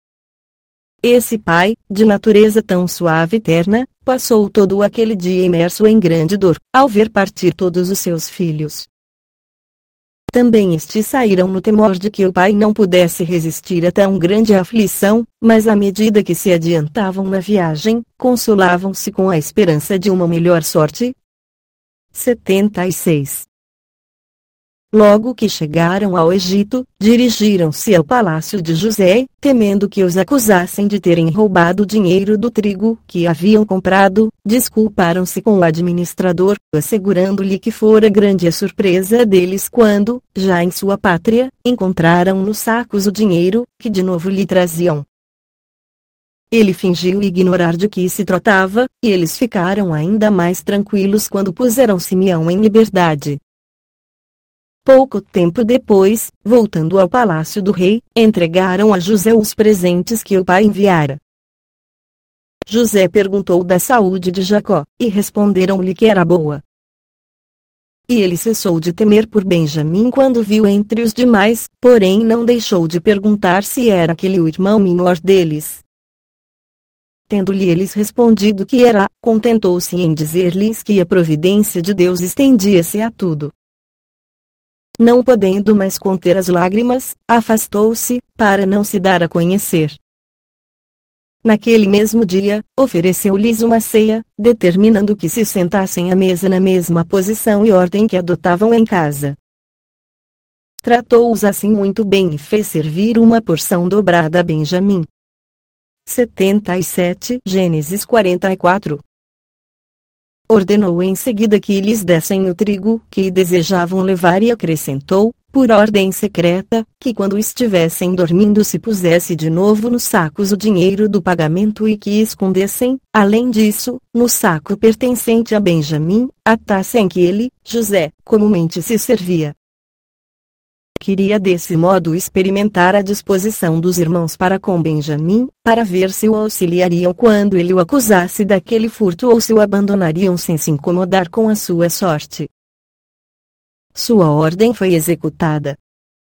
Esse pai, de natureza tão suave e terna, passou todo aquele dia imerso em grande dor, ao ver partir todos os seus filhos. Também estes saíram no temor de que o pai não pudesse resistir a tão grande aflição, mas à medida que se adiantavam na viagem, consolavam-se com a esperança de uma melhor sorte. setenta e seis. Logo que chegaram ao Egito, dirigiram-se ao palácio de José, temendo que os acusassem de terem roubado o dinheiro do trigo que haviam comprado. Desculparam-se com o administrador, assegurando-lhe que fora grande a surpresa deles quando, já em sua pátria, encontraram nos sacos o dinheiro, que de novo lhe traziam. Ele fingiu ignorar de que se tratava, e eles ficaram ainda mais tranquilos quando puseram Simeão em liberdade. Pouco tempo depois, voltando ao palácio do rei, entregaram a José os presentes que o pai enviara. José perguntou da saúde de Jacó, e responderam-lhe que era boa. E ele cessou de temer por Benjamim quando viu entre os demais, porém não deixou de perguntar se era aquele o irmão menor deles. Tendo-lhe eles respondido que era, contentou-se em dizer-lhes que a providência de Deus estendia-se a tudo. Não podendo mais conter as lágrimas, afastou-se, para não se dar a conhecer. Naquele mesmo dia, ofereceu-lhes uma ceia, determinando que se sentassem à mesa na mesma posição e ordem que adotavam em casa. Tratou-os assim muito bem e fez servir uma porção dobrada a Benjamim. setenta e sete Gênesis quarenta e quatro. Ordenou em seguida que lhes dessem o trigo que desejavam levar e acrescentou, por ordem secreta, que quando estivessem dormindo se pusesse de novo nos sacos o dinheiro do pagamento e que escondessem, além disso, no saco pertencente a Benjamim, a taça em que ele, José, comumente se servia. Queria desse modo experimentar a disposição dos irmãos para com Benjamim, para ver se o auxiliariam quando ele o acusasse daquele furto ou se o abandonariam sem se incomodar com a sua sorte. Sua ordem foi executada.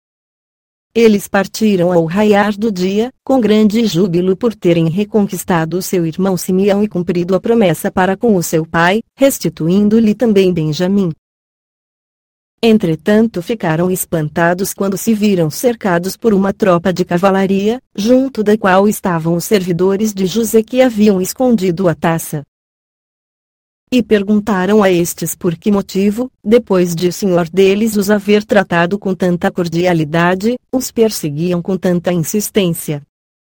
Eles partiram ao raiar do dia, com grande júbilo por terem reconquistado seu irmão Simeão e cumprido a promessa para com o seu pai, restituindo-lhe também Benjamim. Entretanto ficaram espantados quando se viram cercados por uma tropa de cavalaria, junto da qual estavam os servidores de José que haviam escondido a taça. E perguntaram a estes por que motivo, depois de o senhor deles os haver tratado com tanta cordialidade, os perseguiam com tanta insistência.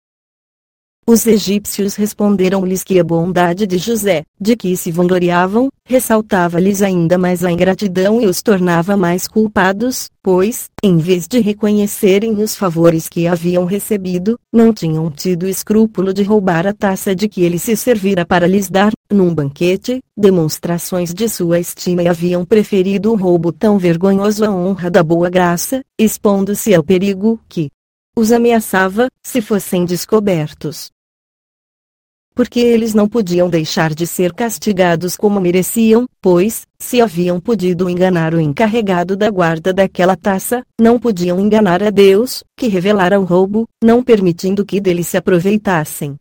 Os egípcios responderam-lhes que a bondade de José, de que se vangloriavam, ressaltava-lhes ainda mais a ingratidão e os tornava mais culpados, pois, em vez de reconhecerem os favores que haviam recebido, não tinham tido escrúpulo de roubar a taça de que ele se servira para lhes dar, num banquete, demonstrações de sua estima e haviam preferido um roubo tão vergonhoso à honra da boa graça, expondo-se ao perigo que os ameaçava, se fossem descobertos. Porque eles não podiam deixar de ser castigados como mereciam, pois, se haviam podido enganar o encarregado da guarda daquela taça, não podiam enganar a Deus, que revelara o roubo, não permitindo que dele se aproveitassem.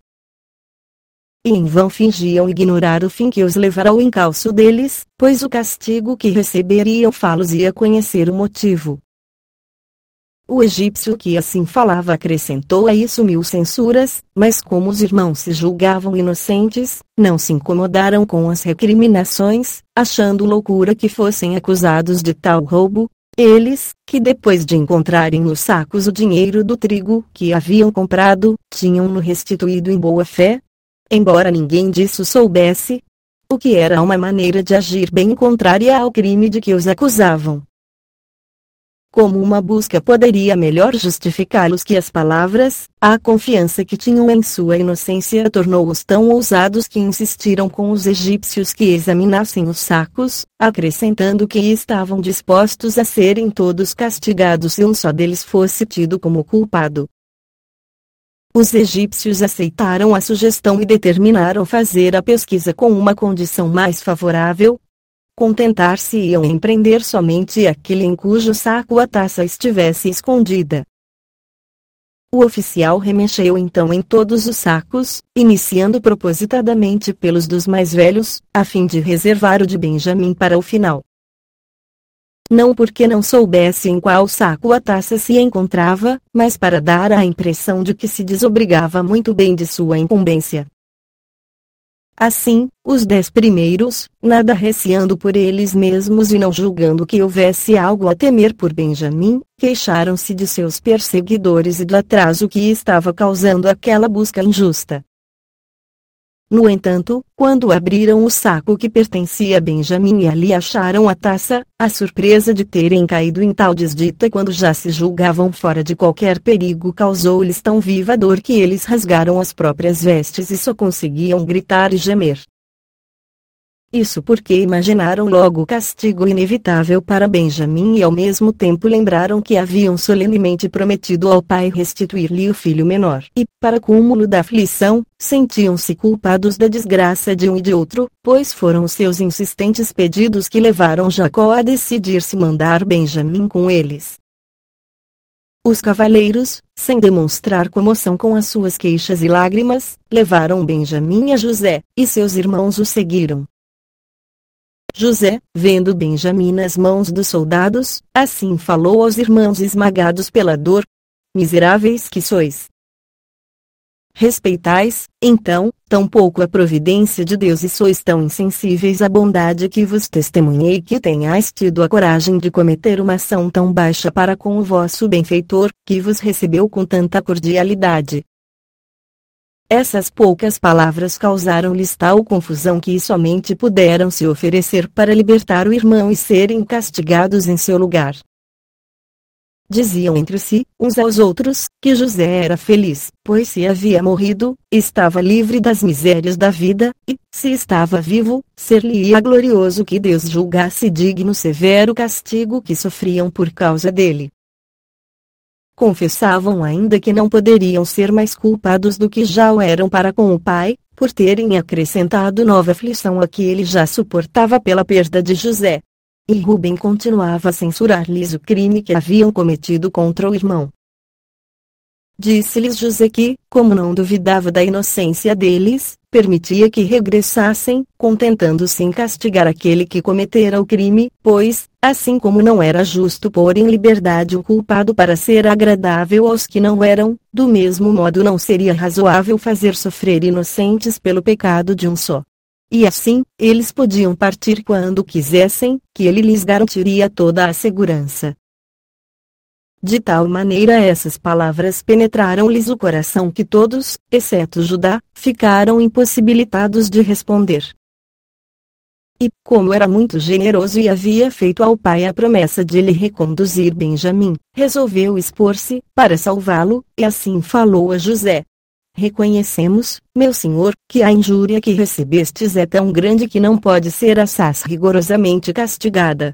E em vão fingiam ignorar o fim que os levará ao encalço deles, pois o castigo que receberiam fá-los ia conhecer o motivo. O egípcio que assim falava acrescentou a isso mil censuras, mas como os irmãos se julgavam inocentes, não se incomodaram com as recriminações, achando loucura que fossem acusados de tal roubo. Eles, que depois de encontrarem nos sacos o dinheiro do trigo que haviam comprado, tinham-no restituído em boa fé? Embora ninguém disso soubesse, o que era uma maneira de agir bem contrária ao crime de que os acusavam. Como uma busca poderia melhor justificá-los que as palavras, a confiança que tinham em sua inocência tornou-os tão ousados que insistiram com os egípcios que examinassem os sacos, acrescentando que estavam dispostos a serem todos castigados se um só deles fosse tido como culpado. Os egípcios aceitaram a sugestão e determinaram fazer a pesquisa com uma condição mais favorável. Contentar-se-iam em prender somente aquele em cujo saco a taça estivesse escondida. O oficial remexeu então em todos os sacos, iniciando propositadamente pelos dos mais velhos, a fim de reservar o de Benjamim para o final. Não porque não soubesse em qual saco a taça se encontrava, mas para dar a impressão de que se desobrigava muito bem de sua incumbência. Assim, os dez primeiros, nada receando por eles mesmos e não julgando que houvesse algo a temer por Benjamim, queixaram-se de seus perseguidores e do atraso que estava causando aquela busca injusta. No entanto, quando abriram o saco que pertencia a Benjamim e ali acharam a taça, a surpresa de terem caído em tal desdita quando já se julgavam fora de qualquer perigo causou-lhes tão viva dor que eles rasgaram as próprias vestes e só conseguiam gritar e gemer. Isso porque imaginaram logo o castigo inevitável para Benjamim e ao mesmo tempo lembraram que haviam solenemente prometido ao pai restituir-lhe o filho menor. E, para cúmulo da aflição, sentiam-se culpados da desgraça de um e de outro, pois foram os seus insistentes pedidos que levaram Jacó a decidir-se mandar Benjamim com eles. Os cavaleiros, sem demonstrar comoção com as suas queixas e lágrimas, levaram Benjamim a José, e seus irmãos o seguiram. José, vendo Benjamim nas mãos dos soldados, assim falou aos irmãos esmagados pela dor: miseráveis que sois! Respeitais, então, tão pouco a providência de Deus e sois tão insensíveis à bondade que vos testemunhei que tenhais tido a coragem de cometer uma ação tão baixa para com o vosso benfeitor, que vos recebeu com tanta cordialidade. Essas poucas palavras causaram-lhes tal confusão que somente puderam se oferecer para libertar o irmão e serem castigados em seu lugar. Diziam entre si, uns aos outros, que José era feliz, pois se havia morrido, estava livre das misérias da vida, e, se estava vivo, ser-lhe-ia glorioso que Deus julgasse digno severo castigo que sofriam por causa dele. Confessavam ainda que não poderiam ser mais culpados do que já o eram para com o pai, por terem acrescentado nova aflição a que ele já suportava pela perda de José. E Rubem continuava a censurar-lhes o crime que haviam cometido contra o irmão. Disse-lhes José que, como não duvidava da inocência deles, permitia que regressassem, contentando-se em castigar aquele que cometera o crime, pois, assim como não era justo pôr em liberdade o culpado para ser agradável aos que não eram, do mesmo modo não seria razoável fazer sofrer inocentes pelo pecado de um só. E assim, eles podiam partir quando quisessem, que ele lhes garantiria toda a segurança. De tal maneira essas palavras penetraram-lhes o coração que todos, exceto Judá, ficaram impossibilitados de responder. E, como era muito generoso e havia feito ao pai a promessa de lhe reconduzir Benjamim, resolveu expor-se, para salvá-lo, e assim falou a José: reconhecemos, meu senhor, que a injúria que recebestes é tão grande que não pode ser assaz rigorosamente castigada.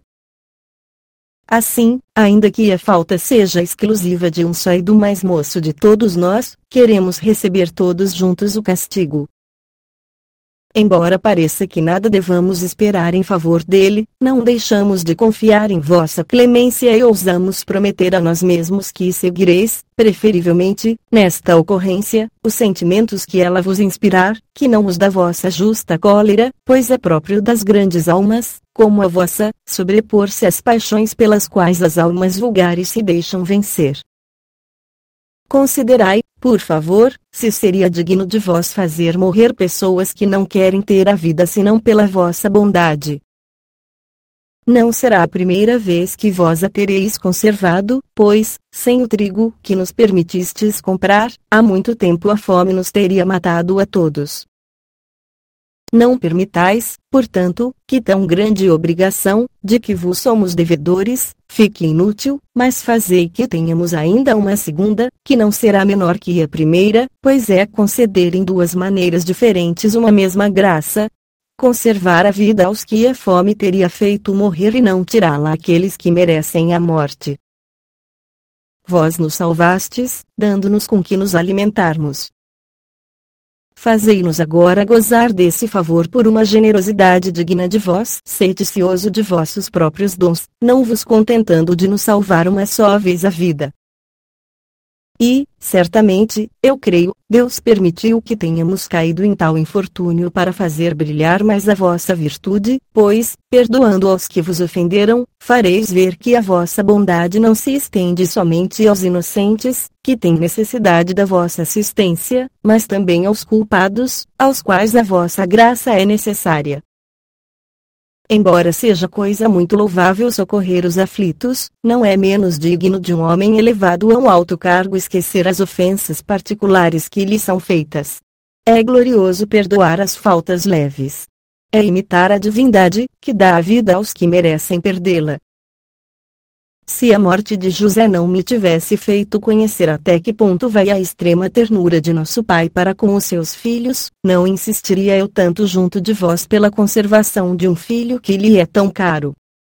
Assim, ainda que a falta seja exclusiva de um só e do mais moço de todos nós, queremos receber todos juntos o castigo. Embora pareça que nada devamos esperar em favor dele, não deixamos de confiar em vossa clemência e ousamos prometer a nós mesmos que seguireis, preferivelmente, nesta ocorrência, os sentimentos que ela vos inspirar, que não os da vossa justa cólera, pois é próprio das grandes almas, como a vossa, sobrepor-se às paixões pelas quais as almas vulgares se deixam vencer. Considerai, por favor, se seria digno de vós fazer morrer pessoas que não querem ter a vida senão pela vossa bondade. Não será a primeira vez que vós a tereis conservado, pois, sem o trigo que nos permitistes comprar, há muito tempo a fome nos teria matado a todos. Não permitais, portanto, que tão grande obrigação, de que vos somos devedores, fique inútil, mas fazei que tenhamos ainda uma segunda, que não será menor que a primeira, pois é conceder em duas maneiras diferentes uma mesma graça: conservar a vida aos que a fome teria feito morrer e não tirá-la àqueles que merecem a morte. Vós nos salvastes, dando-nos com que nos alimentarmos. Fazei-nos agora gozar desse favor por uma generosidade digna de vós. Sede cioso de vossos próprios dons, não vos contentando de nos salvar uma só vez a vida. E, certamente, eu creio, Deus permitiu que tenhamos caído em tal infortúnio para fazer brilhar mais a vossa virtude, pois, perdoando aos que vos ofenderam, fareis ver que a vossa bondade não se estende somente aos inocentes, que têm necessidade da vossa assistência, mas também aos culpados, aos quais a vossa graça é necessária. Embora seja coisa muito louvável socorrer os aflitos, não é menos digno de um homem elevado a um alto cargo esquecer as ofensas particulares que lhe são feitas. É glorioso perdoar as faltas leves. É imitar a divindade, que dá a vida aos que merecem perdê-la. Se a morte de José não me tivesse feito conhecer até que ponto vai a extrema ternura de nosso pai para com os seus filhos, não insistiria eu tanto junto de vós pela conservação de um filho que lhe é tão caro.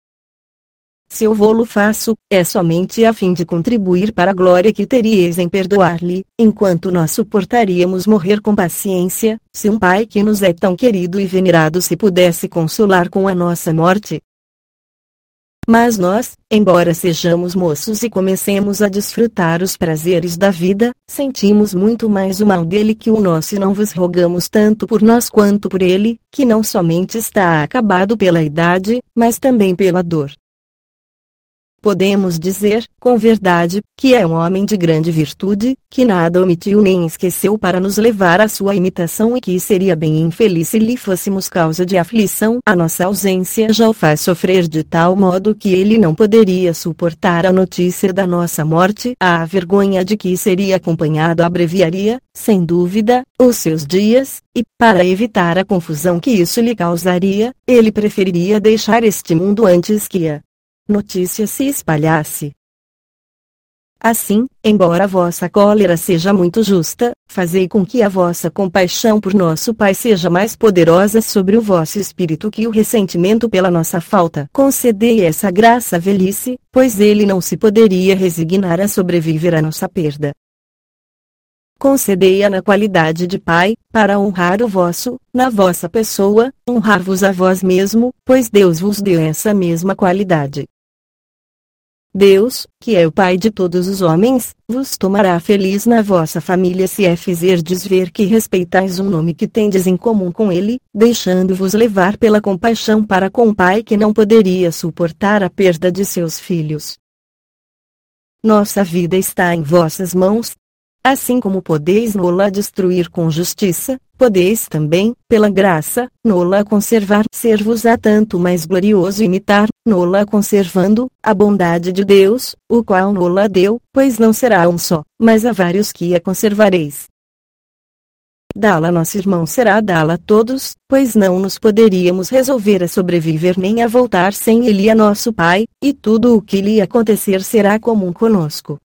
Se eu vô-lo faço, é somente a fim de contribuir para a glória que teríeis em perdoar-lhe, enquanto nós suportaríamos morrer com paciência, se um pai que nos é tão querido e venerado se pudesse consolar com a nossa morte. Mas nós, embora sejamos moços e comecemos a desfrutar os prazeres da vida, sentimos muito mais o mal dele que o nosso e não vos rogamos tanto por nós quanto por ele, que não somente está acabado pela idade, mas também pela dor. Podemos dizer, com verdade, que é um homem de grande virtude, que nada omitiu nem esqueceu para nos levar à sua imitação e que seria bem infeliz se lhe fôssemos causa de aflição. A nossa ausência já o faz sofrer de tal modo que ele não poderia suportar a notícia da nossa morte. A vergonha de que seria acompanhado abreviaria, sem dúvida, os seus dias, e, para evitar a confusão que isso lhe causaria, ele preferiria deixar este mundo antes que a notícia se espalhasse. Assim, embora a vossa cólera seja muito justa, fazei com que a vossa compaixão por nosso Pai seja mais poderosa sobre o vosso espírito que o ressentimento pela nossa falta. Concedei essa graça à velhice, pois ele não se poderia resignar a sobreviver à nossa perda. Concedei-a na qualidade de Pai, para honrar o vosso, na vossa pessoa, honrar-vos a vós mesmo, pois Deus vos deu essa mesma qualidade. Deus, que é o Pai de todos os homens, vos tomará feliz na vossa família se é fizerdes ver que respeitais um nome que tendes em comum com ele, deixando-vos levar pela compaixão para com o Pai que não poderia suportar a perda de seus filhos. Nossa vida está em vossas mãos. Assim como podeis nola destruir com justiça, podeis também, pela graça, nola conservar. Ser-vos-á tanto mais glorioso imitar, nola conservando, a bondade de Deus, o qual nola deu, pois não será um só, mas há vários que a conservareis. Dá-la nosso irmão será dá-la a todos, pois não nos poderíamos resolver a sobreviver nem a voltar sem ele a nosso Pai, e tudo o que lhe acontecer será comum conosco.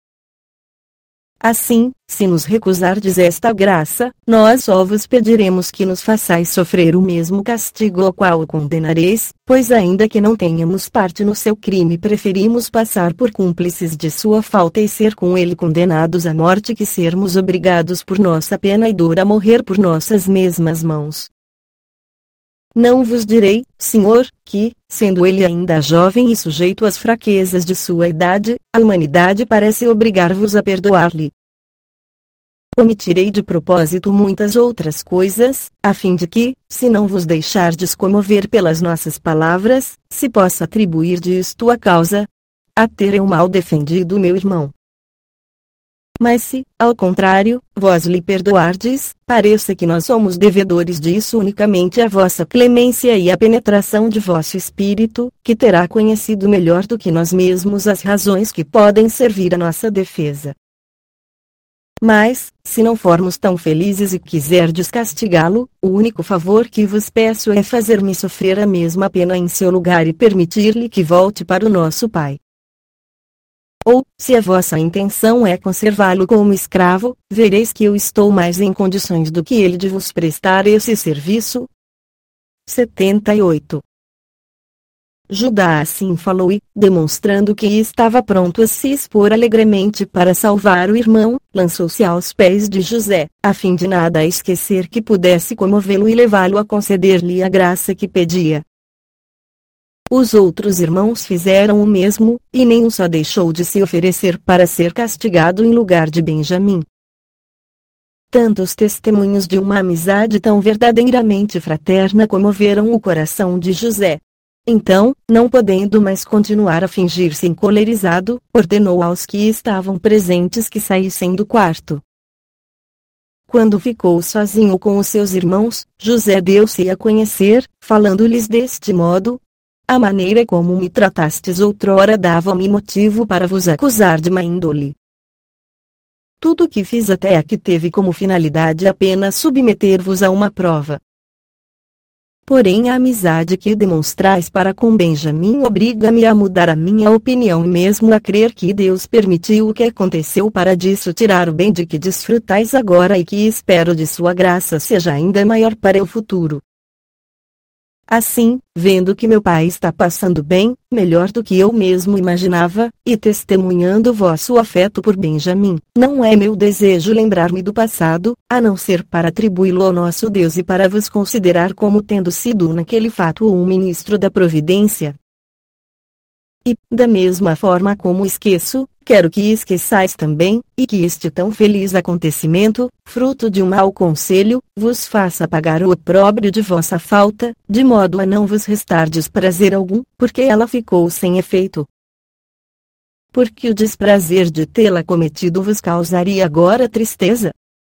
Assim, se nos recusardes esta graça, nós só vos pediremos que nos façais sofrer o mesmo castigo ao qual o condenareis, pois ainda que não tenhamos parte no seu crime preferimos passar por cúmplices de sua falta e ser com ele condenados à morte que sermos obrigados por nossa pena e dor a morrer por nossas mesmas mãos. Não vos direi, Senhor, que, sendo ele ainda jovem e sujeito às fraquezas de sua idade, a humanidade parece obrigar-vos a perdoar-lhe. Omitirei de propósito muitas outras coisas, a fim de que, se não vos deixardes comover pelas nossas palavras, se possa atribuir disto a causa a ter eu mal defendido meu irmão. Mas se, ao contrário, vós lhe perdoardes, pareça que nós somos devedores disso unicamente à vossa clemência e à penetração de vosso espírito, que terá conhecido melhor do que nós mesmos as razões que podem servir à nossa defesa. Mas, se não formos tão felizes e quiserdes castigá-lo, o único favor que vos peço é fazer-me sofrer a mesma pena em seu lugar e permitir-lhe que volte para o nosso Pai. Ou, se a vossa intenção é conservá-lo como escravo, vereis que eu estou mais em condições do que ele de vos prestar esse serviço. setenta e oito. Judá assim falou e, demonstrando que estava pronto a se expor alegremente para salvar o irmão, lançou-se aos pés de José, a fim de nada esquecer que pudesse comovê-lo e levá-lo a conceder-lhe a graça que pedia. Os outros irmãos fizeram o mesmo, e nenhum só deixou de se oferecer para ser castigado em lugar de Benjamim. Tantos testemunhos de uma amizade tão verdadeiramente fraterna comoveram o coração de José. Então, não podendo mais continuar a fingir-se encolerizado, ordenou aos que estavam presentes que saíssem do quarto. Quando ficou sozinho com os seus irmãos, José deu-se a conhecer, falando-lhes deste modo: a maneira como me tratastes outrora dava-me motivo para vos acusar de má índole. Tudo o que fiz até aqui teve como finalidade apenas submeter-vos a uma prova. Porém a amizade que demonstrais para com Benjamim obriga-me a mudar a minha opinião e mesmo a crer que Deus permitiu o que aconteceu para disso tirar o bem de que desfrutais agora e que espero de sua graça seja ainda maior para o futuro. Assim, vendo que meu pai está passando bem, melhor do que eu mesmo imaginava, e testemunhando vosso afeto por Benjamim, não é meu desejo lembrar-me do passado, a não ser para atribuí-lo ao nosso Deus e para vos considerar como tendo sido naquele fato um ministro da providência. E, da mesma forma como esqueço, quero que esqueçais também, e que este tão feliz acontecimento, fruto de um mau conselho, vos faça pagar o opróbrio de vossa falta, de modo a não vos restardes prazer algum, porque ela ficou sem efeito. Porque o desprazer de tê-la cometido vos causaria agora tristeza?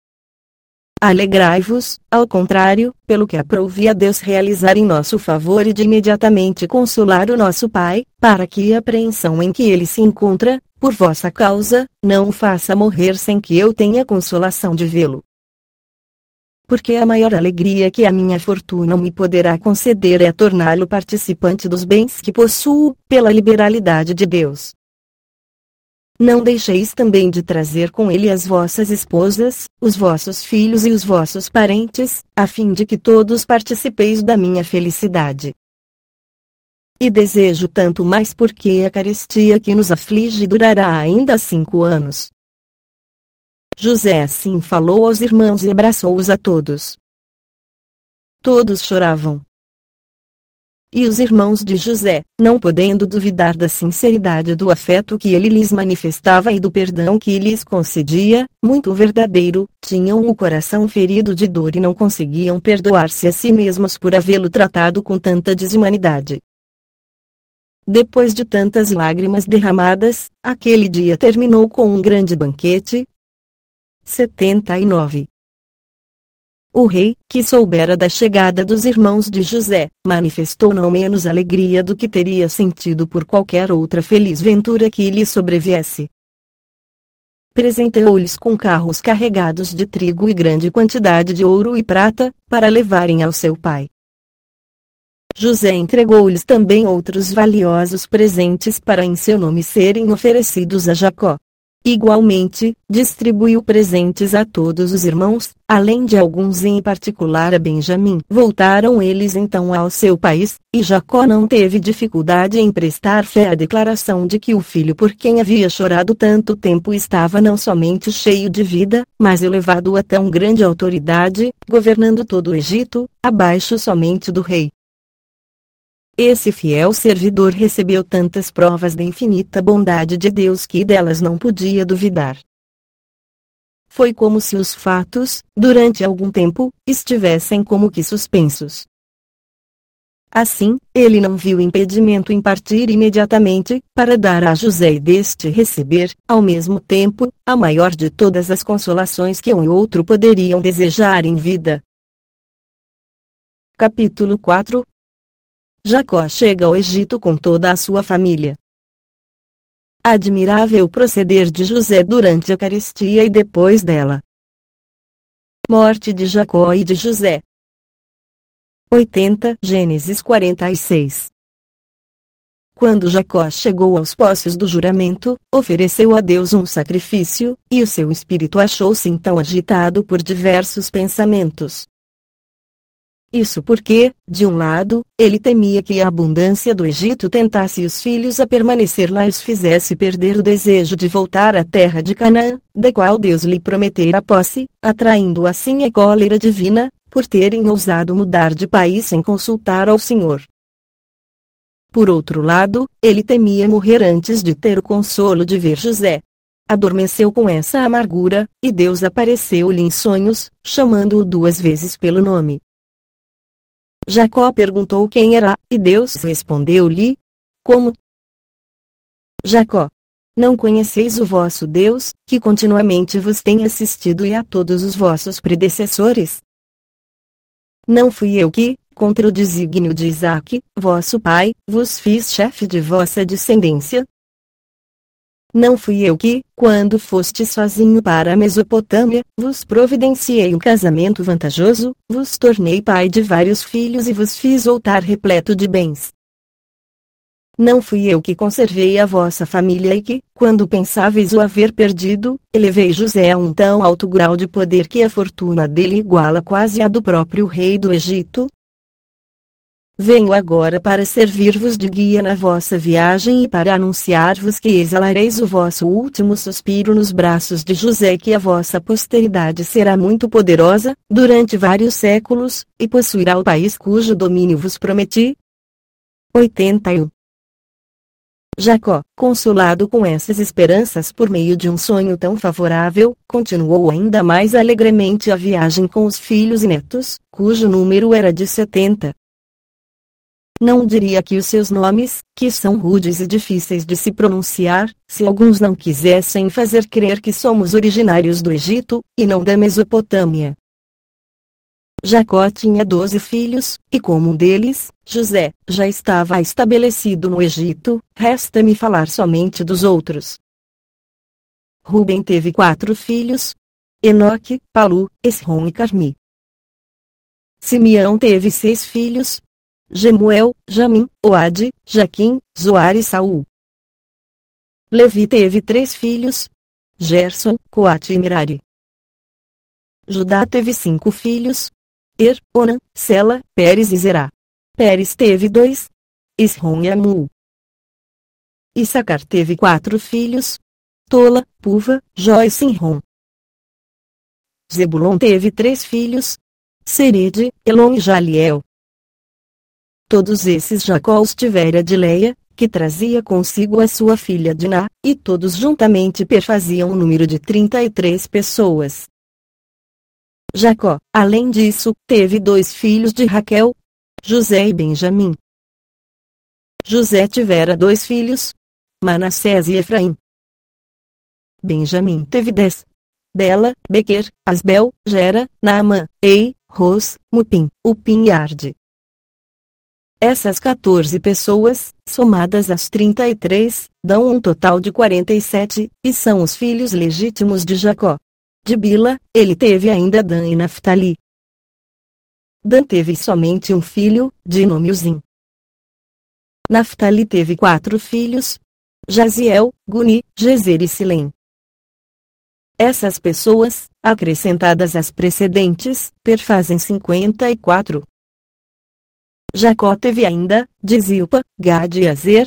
Alegrai-vos, ao contrário, pelo que aprouve a Deus realizar em nosso favor e de imediatamente consolar o nosso Pai, para que a apreensão em que ele se encontra, por vossa causa, não o faça morrer sem que eu tenha consolação de vê-lo. Porque a maior alegria que a minha fortuna me poderá conceder é torná-lo participante dos bens que possuo, pela liberalidade de Deus. Não deixeis também de trazer com ele as vossas esposas, os vossos filhos e os vossos parentes, a fim de que todos participeis da minha felicidade. E desejo tanto mais porque a carestia que nos aflige durará ainda cinco anos. José assim falou aos irmãos e abraçou-os a todos. Todos choravam. E os irmãos de José, não podendo duvidar da sinceridade do afeto que ele lhes manifestava e do perdão que lhes concedia, muito verdadeiro, tinham o coração ferido de dor e não conseguiam perdoar-se a si mesmos por havê-lo tratado com tanta desumanidade. Depois de tantas lágrimas derramadas, aquele dia terminou com um grande banquete. setenta e nove. O rei, que soubera da chegada dos irmãos de José, manifestou não menos alegria do que teria sentido por qualquer outra feliz ventura que lhe sobreviesse. Presenteou-lhes com carros carregados de trigo e grande quantidade de ouro e prata, para levarem ao seu pai. José entregou-lhes também outros valiosos presentes para em seu nome serem oferecidos a Jacó. Igualmente, distribuiu presentes a todos os irmãos, além de alguns em particular a Benjamim. Voltaram eles então ao seu país, e Jacó não teve dificuldade em prestar fé à declaração de que o filho por quem havia chorado tanto tempo estava não somente cheio de vida, mas elevado a tão grande autoridade, governando todo o Egito, abaixo somente do rei. Esse fiel servidor recebeu tantas provas da infinita bondade de Deus que delas não podia duvidar. Foi como se os fatos, durante algum tempo, estivessem como que suspensos. Assim, ele não viu impedimento em partir imediatamente, para dar a José e deste receber, ao mesmo tempo, a maior de todas as consolações que um e outro poderiam desejar em vida. Capítulo quatro. Jacó chega ao Egito com toda a sua família. Admirável proceder de José durante a carestia e depois dela. Morte de Jacó e de José. oitenta Gênesis quarenta e seis. Quando Jacó chegou aos poços do juramento, ofereceu a Deus um sacrifício, e o seu espírito achou-se então agitado por diversos pensamentos. Isso porque, de um lado, ele temia que a abundância do Egito tentasse os filhos a permanecer lá e os fizesse perder o desejo de voltar à terra de Canaã, da qual Deus lhe prometera a posse, atraindo assim a cólera divina, por terem ousado mudar de país sem consultar ao Senhor. Por outro lado, ele temia morrer antes de ter o consolo de ver José. Adormeceu com essa amargura, e Deus apareceu-lhe em sonhos, chamando-o duas vezes pelo nome. Jacó perguntou quem era, e Deus respondeu-lhe: Como? Jacó. Não conheceis o vosso Deus, que continuamente vos tem assistido e a todos os vossos predecessores? Não fui eu que, contra o desígnio de Isaque, vosso pai, vos fiz chefe de vossa descendência? Não fui eu que, quando foste sozinho para a Mesopotâmia, vos providenciei um casamento vantajoso, vos tornei pai de vários filhos e vos fiz voltar repleto de bens? Não fui eu que conservei a vossa família e que, quando pensáveis o haver perdido, elevei José a um tão alto grau de poder que a fortuna dele iguala quase a do próprio rei do Egito? Venho agora para servir-vos de guia na vossa viagem e para anunciar-vos que exalareis o vosso último suspiro nos braços de José, que a vossa posteridade será muito poderosa, durante vários séculos, e possuirá o país cujo domínio vos prometi. oitenta e um. Jacó, consolado com essas esperanças por meio de um sonho tão favorável, continuou ainda mais alegremente a viagem com os filhos e netos, cujo número era de setenta. Não diria que os seus nomes, que são rudes e difíceis de se pronunciar, se alguns não quisessem fazer crer que somos originários do Egito, e não da Mesopotâmia. Jacó tinha doze filhos, e como um deles, José, já estava estabelecido no Egito, resta-me falar somente dos outros. Rubem teve quatro filhos: Enoque, Palu, Esrom e Carmi. Simeão teve seis filhos: Gemuel, Jamim, Oade, Jaquim, Zoar e Saul. Levi teve três filhos: Gerson, Coate e Merari. Judá teve cinco filhos: Er, Onã, Sela, Pérez e Zerá. Pérez teve dois: Esrom e Amul. Issacar teve quatro filhos: Tola, Puva, Jó e Sinrom. Zebulon teve três filhos: Serede, Elon e Jaliel. Todos esses Jacó os tivera de Leia, que trazia consigo a sua filha Diná, e todos juntamente perfaziam um número de trinta e três pessoas. Jacó, além disso, teve dois filhos de Raquel, José e Benjamim. José tivera dois filhos, Manassés e Efraim. Benjamim teve dez: Bela, Bequer, Asbel, Gera, Naamã, Ei, Ros, Mupim, Upim e Arde. Essas quatorze pessoas, somadas às trinta e três, dão um total de quarenta e sete, e são os filhos legítimos de Jacó. De Bila, ele teve ainda Dan e Naftali. Dan teve somente um filho, de nome Uzim. Naftali teve quatro filhos: Jaziel, Guni, Gezer e Silém. Essas pessoas, acrescentadas às precedentes, perfazem cinquenta e quatro. Jacó teve ainda, de Zilpa, Gade e Azer.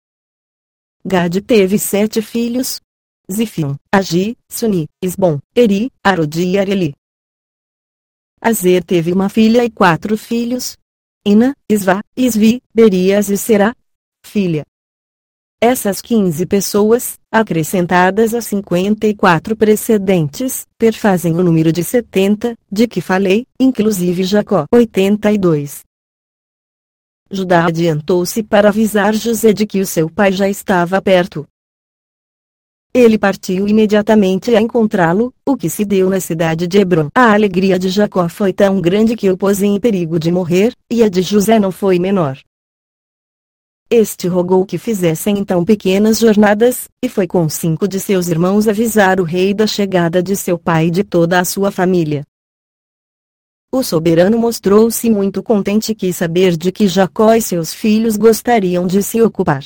Gade teve sete filhos: Zifion, Agi, Suni, Esbom, Eri, Arodi e Areli. Azer teve uma filha e quatro filhos: Ina, Isvá, Isvi, Berias e Será, filha. Essas quinze pessoas, acrescentadas às cinquenta e quatro precedentes, perfazem o número de setenta, de que falei, inclusive Jacó. oitenta e dois. Judá adiantou-se para avisar José de que o seu pai já estava perto. Ele partiu imediatamente a encontrá-lo, o que se deu na cidade de Hebrom. A alegria de Jacó foi tão grande que o pôs em perigo de morrer, e a de José não foi menor. Este rogou que fizessem então pequenas jornadas, e foi com cinco de seus irmãos avisar o rei da chegada de seu pai e de toda a sua família. O soberano mostrou-se muito contente e quis saber de que Jacó e seus filhos gostariam de se ocupar.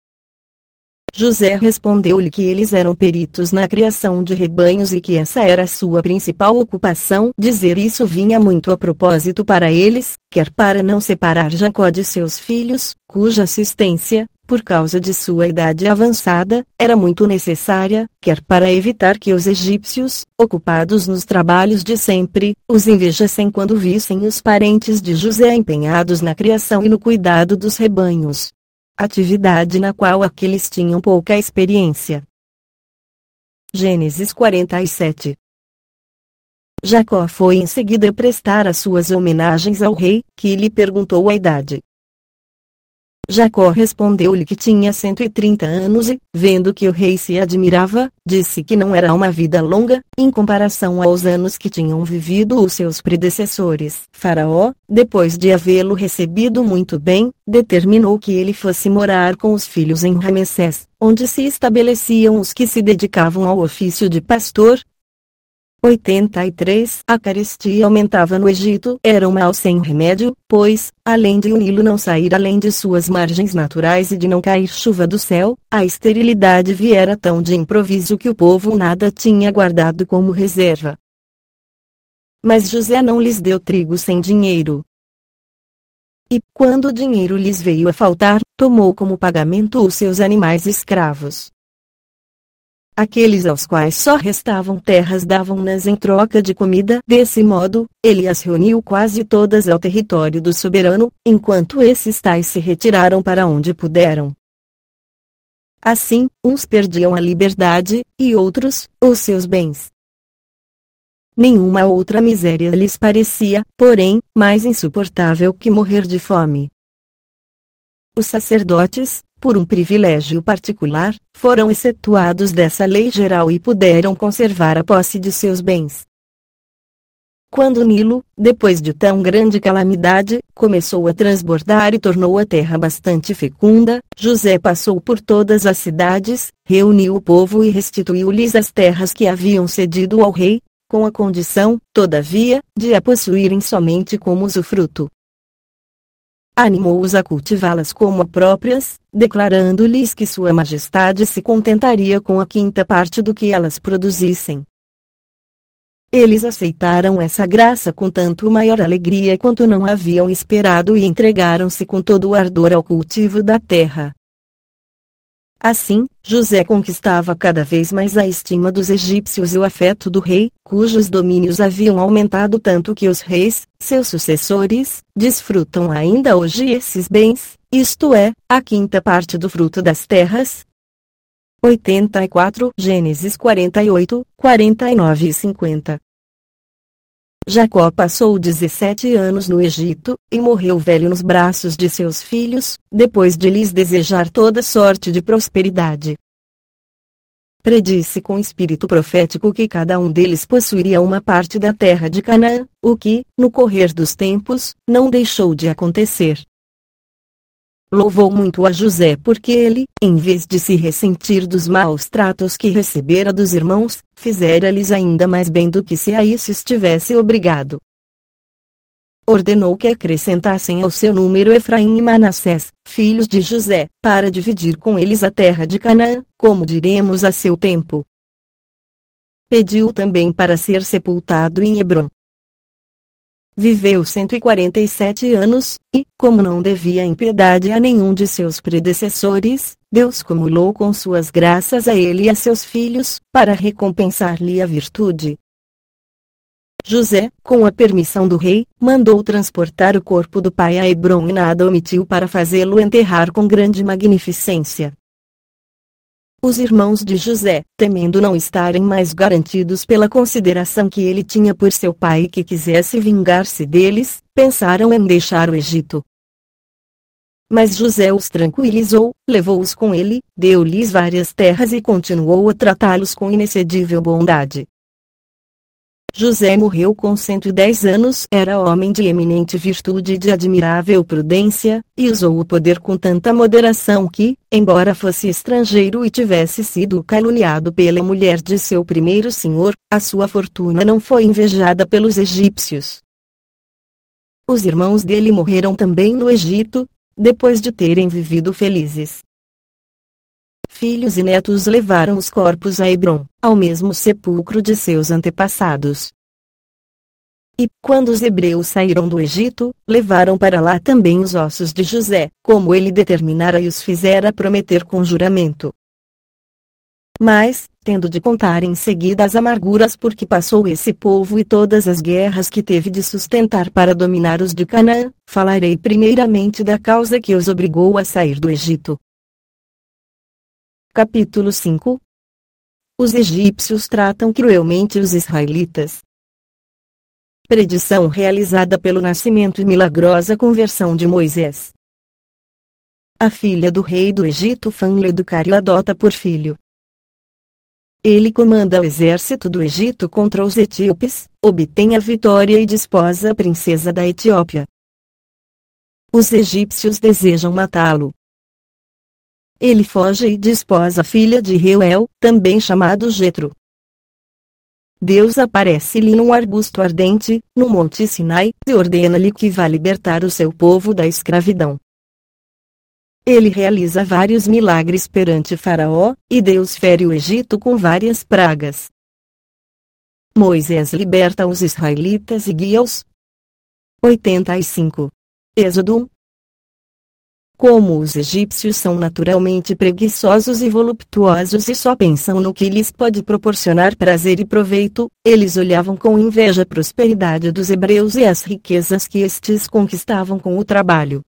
José respondeu-lhe que eles eram peritos na criação de rebanhos e que essa era a sua principal ocupação. Dizer isso vinha muito a propósito para eles, quer para não separar Jacó de seus filhos, cuja assistência, por causa de sua idade avançada, era muito necessária, quer para evitar que os egípcios, ocupados nos trabalhos de sempre, os invejassem quando vissem os parentes de José empenhados na criação e no cuidado dos rebanhos. Atividade na qual aqueles tinham pouca experiência. Gênesis quarenta e sete. Jacó foi em seguida prestar as suas homenagens ao rei, que lhe perguntou a idade. Jacó respondeu-lhe que tinha cento e trinta anos e, vendo que o rei se admirava, disse que não era uma vida longa, em comparação aos anos que tinham vivido os seus predecessores. Faraó, depois de havê-lo recebido muito bem, determinou que ele fosse morar com os filhos em Ramessés, onde se estabeleciam os que se dedicavam ao ofício de pastor. oitenta e três A carestia aumentava no Egito. Era um mal sem remédio, pois, além de o Nilo não sair além de suas margens naturais e de não cair chuva do céu, a esterilidade viera tão de improviso que o povo nada tinha guardado como reserva. Mas José não lhes deu trigo sem dinheiro. E, quando o dinheiro lhes veio a faltar, tomou como pagamento os seus animais escravos. Aqueles aos quais só restavam terras davam-nas em troca de comida. Desse modo, ele as reuniu quase todas ao território do soberano, enquanto esses tais se retiraram para onde puderam. Assim, uns perdiam a liberdade, e outros, os seus bens. Nenhuma outra miséria lhes parecia, porém, mais insuportável que morrer de fome. Os sacerdotes, por um privilégio particular, foram excetuados dessa lei geral e puderam conservar a posse de seus bens. Quando o Nilo, depois de tão grande calamidade, começou a transbordar e tornou a terra bastante fecunda, José passou por todas as cidades, reuniu o povo e restituiu-lhes as terras que haviam cedido ao rei, com a condição, todavia, de a possuírem somente como usufruto. Animou-os a cultivá-las como próprias, declarando-lhes que Sua Majestade se contentaria com a quinta parte do que elas produzissem. Eles aceitaram essa graça com tanto maior alegria quanto não haviam esperado e entregaram-se com todo o ardor ao cultivo da terra. Assim, José conquistava cada vez mais a estima dos egípcios e o afeto do rei, cujos domínios haviam aumentado tanto que os reis, seus sucessores, desfrutam ainda hoje esses bens, isto é, a quinta parte do fruto das terras. oitenta e quatro Gênesis quarenta e oito, quarenta e nove e cinquenta. Jacó passou dezessete anos no Egito, e morreu velho nos braços de seus filhos, depois de lhes desejar toda sorte de prosperidade. Predisse com espírito profético que cada um deles possuiria uma parte da terra de Canaã, o que, no correr dos tempos, não deixou de acontecer. Louvou muito a José porque ele, em vez de se ressentir dos maus tratos que recebera dos irmãos, fizera-lhes ainda mais bem do que se a isso estivesse obrigado. Ordenou que acrescentassem ao seu número Efraim e Manassés, filhos de José, para dividir com eles a terra de Canaã, como diremos a seu tempo. Pediu também para ser sepultado em Hebrom. Viveu cento e quarenta e sete anos, e, como não devia impiedade a nenhum de seus predecessores, Deus cumulou com suas graças a ele e a seus filhos, para recompensar-lhe a virtude. José, com a permissão do rei, mandou transportar o corpo do pai a Hebrom e nada omitiu para fazê-lo enterrar com grande magnificência. Os irmãos de José, temendo não estarem mais garantidos pela consideração que ele tinha por seu pai e que quisesse vingar-se deles, pensaram em deixar o Egito. Mas José os tranquilizou, levou-os com ele, deu-lhes várias terras e continuou a tratá-los com inexcedível bondade. José morreu com cento e dez anos, era homem de eminente virtude e de admirável prudência, e usou o poder com tanta moderação que, embora fosse estrangeiro e tivesse sido caluniado pela mulher de seu primeiro senhor, a sua fortuna não foi invejada pelos egípcios. Os irmãos dele morreram também no Egito, depois de terem vivido felizes. Filhos e netos levaram os corpos a Hebrom, ao mesmo sepulcro de seus antepassados. E, quando os hebreus saíram do Egito, levaram para lá também os ossos de José, como ele determinara e os fizera prometer com juramento. Mas, tendo de contar em seguida as amarguras por que passou esse povo e todas as guerras que teve de sustentar para dominar os de Canaã, falarei primeiramente da causa que os obrigou a sair do Egito. Capítulo cinco. Os egípcios tratam cruelmente os israelitas. Predição realizada pelo nascimento e milagrosa conversão de Moisés. a filha do rei do Egito Fanleducar o adota por filho. Ele comanda o exército do Egito contra os etíopes, obtém a vitória e desposa a princesa da Etiópia. Os egípcios desejam matá-lo. Ele foge e desposa a filha de Reuel, também chamado Jetro. Deus aparece-lhe num arbusto ardente, no monte Sinai, e ordena-lhe que vá libertar o seu povo da escravidão. Ele realiza vários milagres perante Faraó, e Deus fere o Egito com várias pragas. Moisés liberta os israelitas e guia-os. oitenta e cinco. Êxodo. Como os egípcios são naturalmente preguiçosos e voluptuosos e só pensam no que lhes pode proporcionar prazer e proveito, eles olhavam com inveja a prosperidade dos hebreus e as riquezas que estes conquistavam com o trabalho.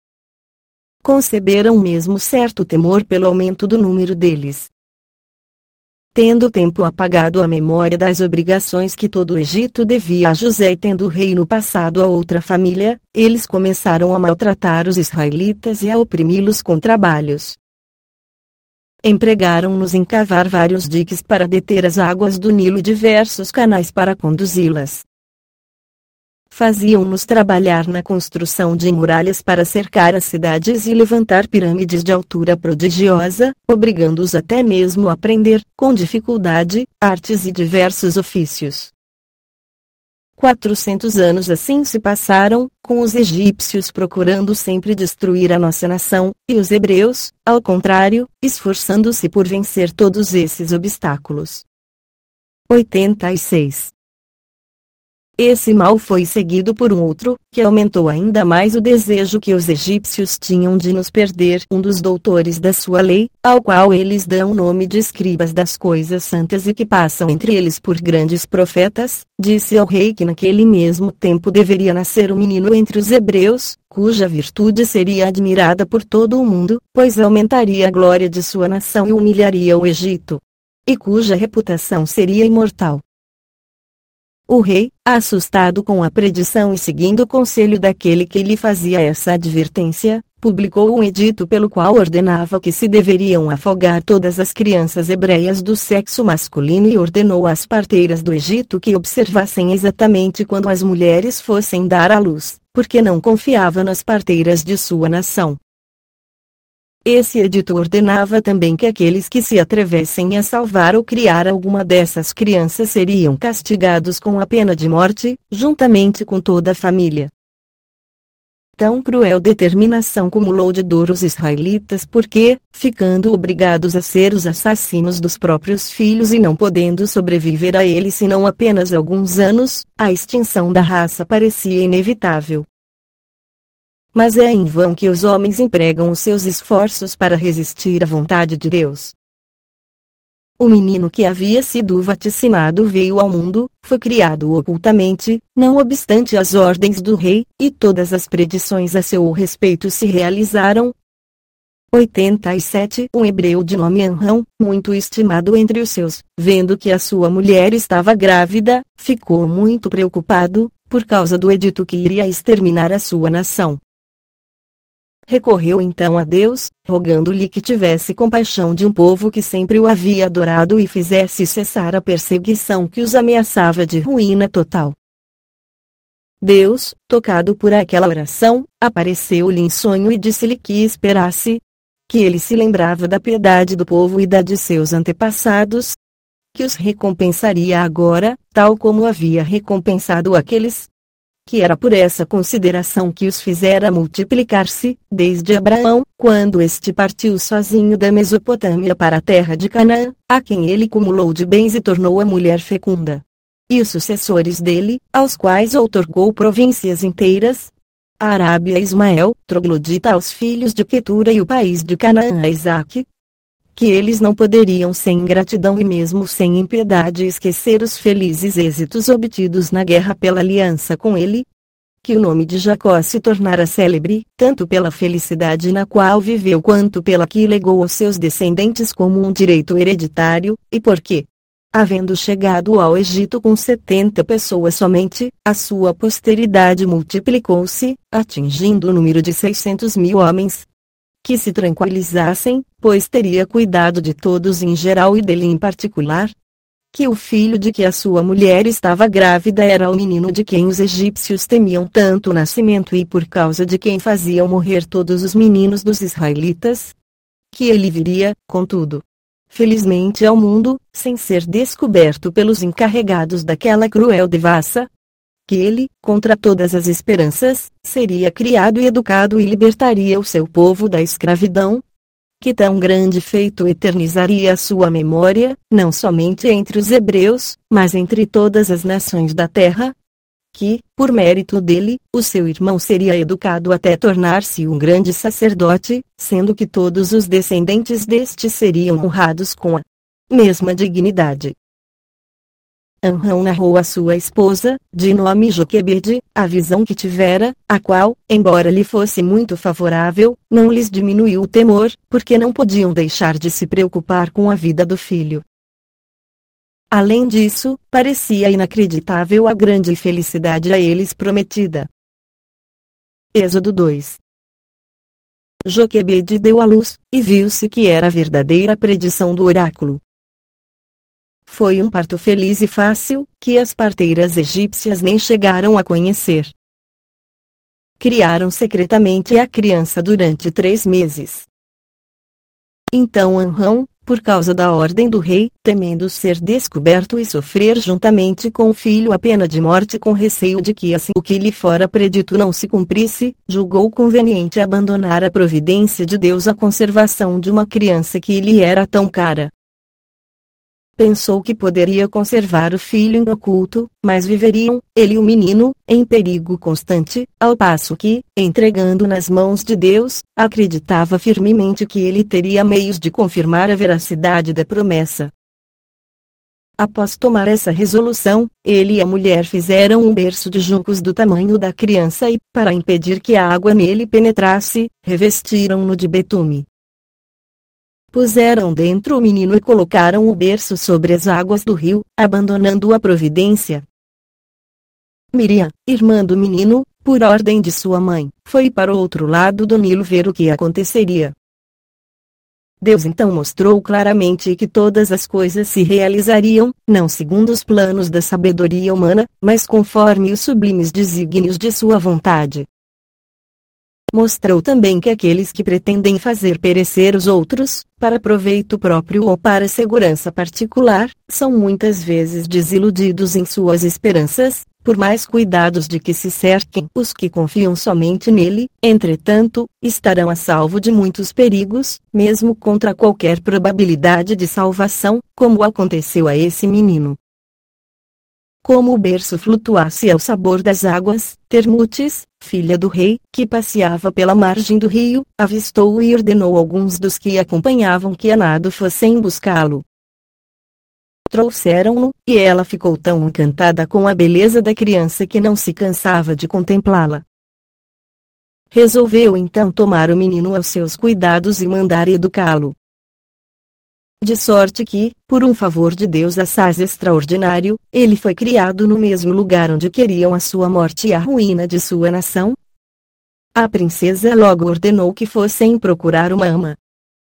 Conceberam mesmo certo temor pelo aumento do número deles. Tendo o tempo apagado a memória das obrigações que todo o Egito devia a José e tendo o reino passado a outra família, eles começaram a maltratar os israelitas e a oprimi-los com trabalhos. Empregaram-nos em cavar vários diques para deter as águas do Nilo e diversos canais para conduzi-las. Faziam-nos trabalhar na construção de muralhas para cercar as cidades e levantar pirâmides de altura prodigiosa, obrigando-os até mesmo a aprender, com dificuldade, artes e diversos ofícios. Quatrocentos anos assim se passaram, com os egípcios procurando sempre destruir a nossa nação, e os hebreus, ao contrário, esforçando-se por vencer todos esses obstáculos. oitenta e seis. Esse mal foi seguido por um outro, que aumentou ainda mais o desejo que os egípcios tinham de nos perder. Um dos doutores da sua lei, ao qual eles dão o nome de escribas das coisas santas e que passam entre eles por grandes profetas, disse ao rei que naquele mesmo tempo deveria nascer um menino entre os hebreus, cuja virtude seria admirada por todo o mundo, pois aumentaria a glória de sua nação e humilharia o Egito, e cuja reputação seria imortal. O rei, assustado com a predição e seguindo o conselho daquele que lhe fazia essa advertência, publicou um edito pelo qual ordenava que se deveriam afogar todas as crianças hebreias do sexo masculino e ordenou às parteiras do Egito que observassem exatamente quando as mulheres fossem dar à luz, porque não confiava nas parteiras de sua nação. Esse edito ordenava também que aqueles que se atrevessem a salvar ou criar alguma dessas crianças seriam castigados com a pena de morte, juntamente com toda a família. Tão cruel determinação cumulou de dor os israelitas porque, ficando obrigados a ser os assassinos dos próprios filhos e não podendo sobreviver a eles senão apenas alguns anos, a extinção da raça parecia inevitável. Mas é em vão que os homens empregam os seus esforços para resistir à vontade de Deus. O menino que havia sido vaticinado veio ao mundo, foi criado ocultamente, não obstante as ordens do rei, e todas as predições a seu respeito se realizaram. oitenta e sete Um hebreu de nome Anrão, muito estimado entre os seus, vendo que a sua mulher estava grávida, ficou muito preocupado, por causa do edito que iria exterminar a sua nação. Recorreu então a Deus, rogando-lhe que tivesse compaixão de um povo que sempre o havia adorado e fizesse cessar a perseguição que os ameaçava de ruína total. Deus, tocado por aquela oração, apareceu-lhe em sonho e disse-lhe que esperasse, que ele se lembrava da piedade do povo e da de seus antepassados, que os recompensaria agora, tal como havia recompensado aqueles, que era por essa consideração que os fizera multiplicar-se, desde Abraão, quando este partiu sozinho da Mesopotâmia para a terra de Canaã, a quem ele cumulou de bens e tornou a mulher fecunda. E os sucessores dele, aos quais outorgou províncias inteiras, a Arábia a Ismael, troglodita aos filhos de Quetura e o país de Canaã a Isaque, que eles não poderiam sem ingratidão e mesmo sem impiedade esquecer os felizes êxitos obtidos na guerra pela aliança com ele, que o nome de Jacó se tornara célebre, tanto pela felicidade na qual viveu quanto pela que legou aos seus descendentes como um direito hereditário, e porque, havendo chegado ao Egito com setenta pessoas somente, a sua posteridade multiplicou-se, atingindo o número de seiscentos mil homens, que se tranquilizassem, pois teria cuidado de todos em geral e dele em particular. Que o filho de que a sua mulher estava grávida era o menino de quem os egípcios temiam tanto o nascimento e por causa de quem faziam morrer todos os meninos dos israelitas. Que ele viria, contudo, felizmente ao mundo, sem ser descoberto pelos encarregados daquela cruel devassa. Que ele, contra todas as esperanças, seria criado e educado e libertaria o seu povo da escravidão. Que tão grande feito eternizaria a sua memória, não somente entre os hebreus, mas entre todas as nações da terra. Que, por mérito dele, o seu irmão seria educado até tornar-se um grande sacerdote, sendo que todos os descendentes deste seriam honrados com a mesma dignidade. Amrão narrou à sua esposa, de nome Joquebede, a visão que tivera, a qual, embora lhe fosse muito favorável, não lhes diminuiu o temor, porque não podiam deixar de se preocupar com a vida do filho. Além disso, parecia inacreditável a grande felicidade a eles prometida. Êxodo dois. Joquebede deu à luz, e viu-se que era a verdadeira predição do oráculo. Foi um parto feliz e fácil, que as parteiras egípcias nem chegaram a conhecer. Criaram secretamente a criança durante três meses. Então Amrão, por causa da ordem do rei, temendo ser descoberto e sofrer juntamente com o filho a pena de morte com receio de que assim o que lhe fora predito não se cumprisse, julgou conveniente abandonar a providência de Deus à conservação de uma criança que lhe era tão cara. Pensou que poderia conservar o filho em oculto, mas viveriam, ele e o menino, em perigo constante, ao passo que, entregando nas mãos de Deus, acreditava firmemente que ele teria meios de confirmar a veracidade da promessa. Após tomar essa resolução, ele e a mulher fizeram um berço de juncos do tamanho da criança e, para impedir que a água nele penetrasse, revestiram-no de betume. Puseram dentro o menino e colocaram o berço sobre as águas do rio, abandonando a providência. Miriam, irmã do menino, por ordem de sua mãe, foi para o outro lado do Nilo ver o que aconteceria. Deus então mostrou claramente que todas as coisas se realizariam, não segundo os planos da sabedoria humana, mas conforme os sublimes desígnios de sua vontade. Mostrou também que aqueles que pretendem fazer perecer os outros, para proveito próprio ou para segurança particular, são muitas vezes desiludidos em suas esperanças, por mais cuidados de que se cerquem. Os que confiam somente nele, entretanto, estarão a salvo de muitos perigos, mesmo contra qualquer probabilidade de salvação, como aconteceu a esse menino. Como o berço flutuasse ao sabor das águas, Termutes, filha do rei, que passeava pela margem do rio, avistou-o e ordenou alguns dos que acompanhavam que a nado fossem buscá-lo. Trouxeram-no, e ela ficou tão encantada com a beleza da criança que não se cansava de contemplá-la. Resolveu então tomar o menino aos seus cuidados e mandar educá-lo. De sorte que, por um favor de Deus assaz extraordinário, ele foi criado no mesmo lugar onde queriam a sua morte e a ruína de sua nação. A princesa logo ordenou que fossem procurar uma ama.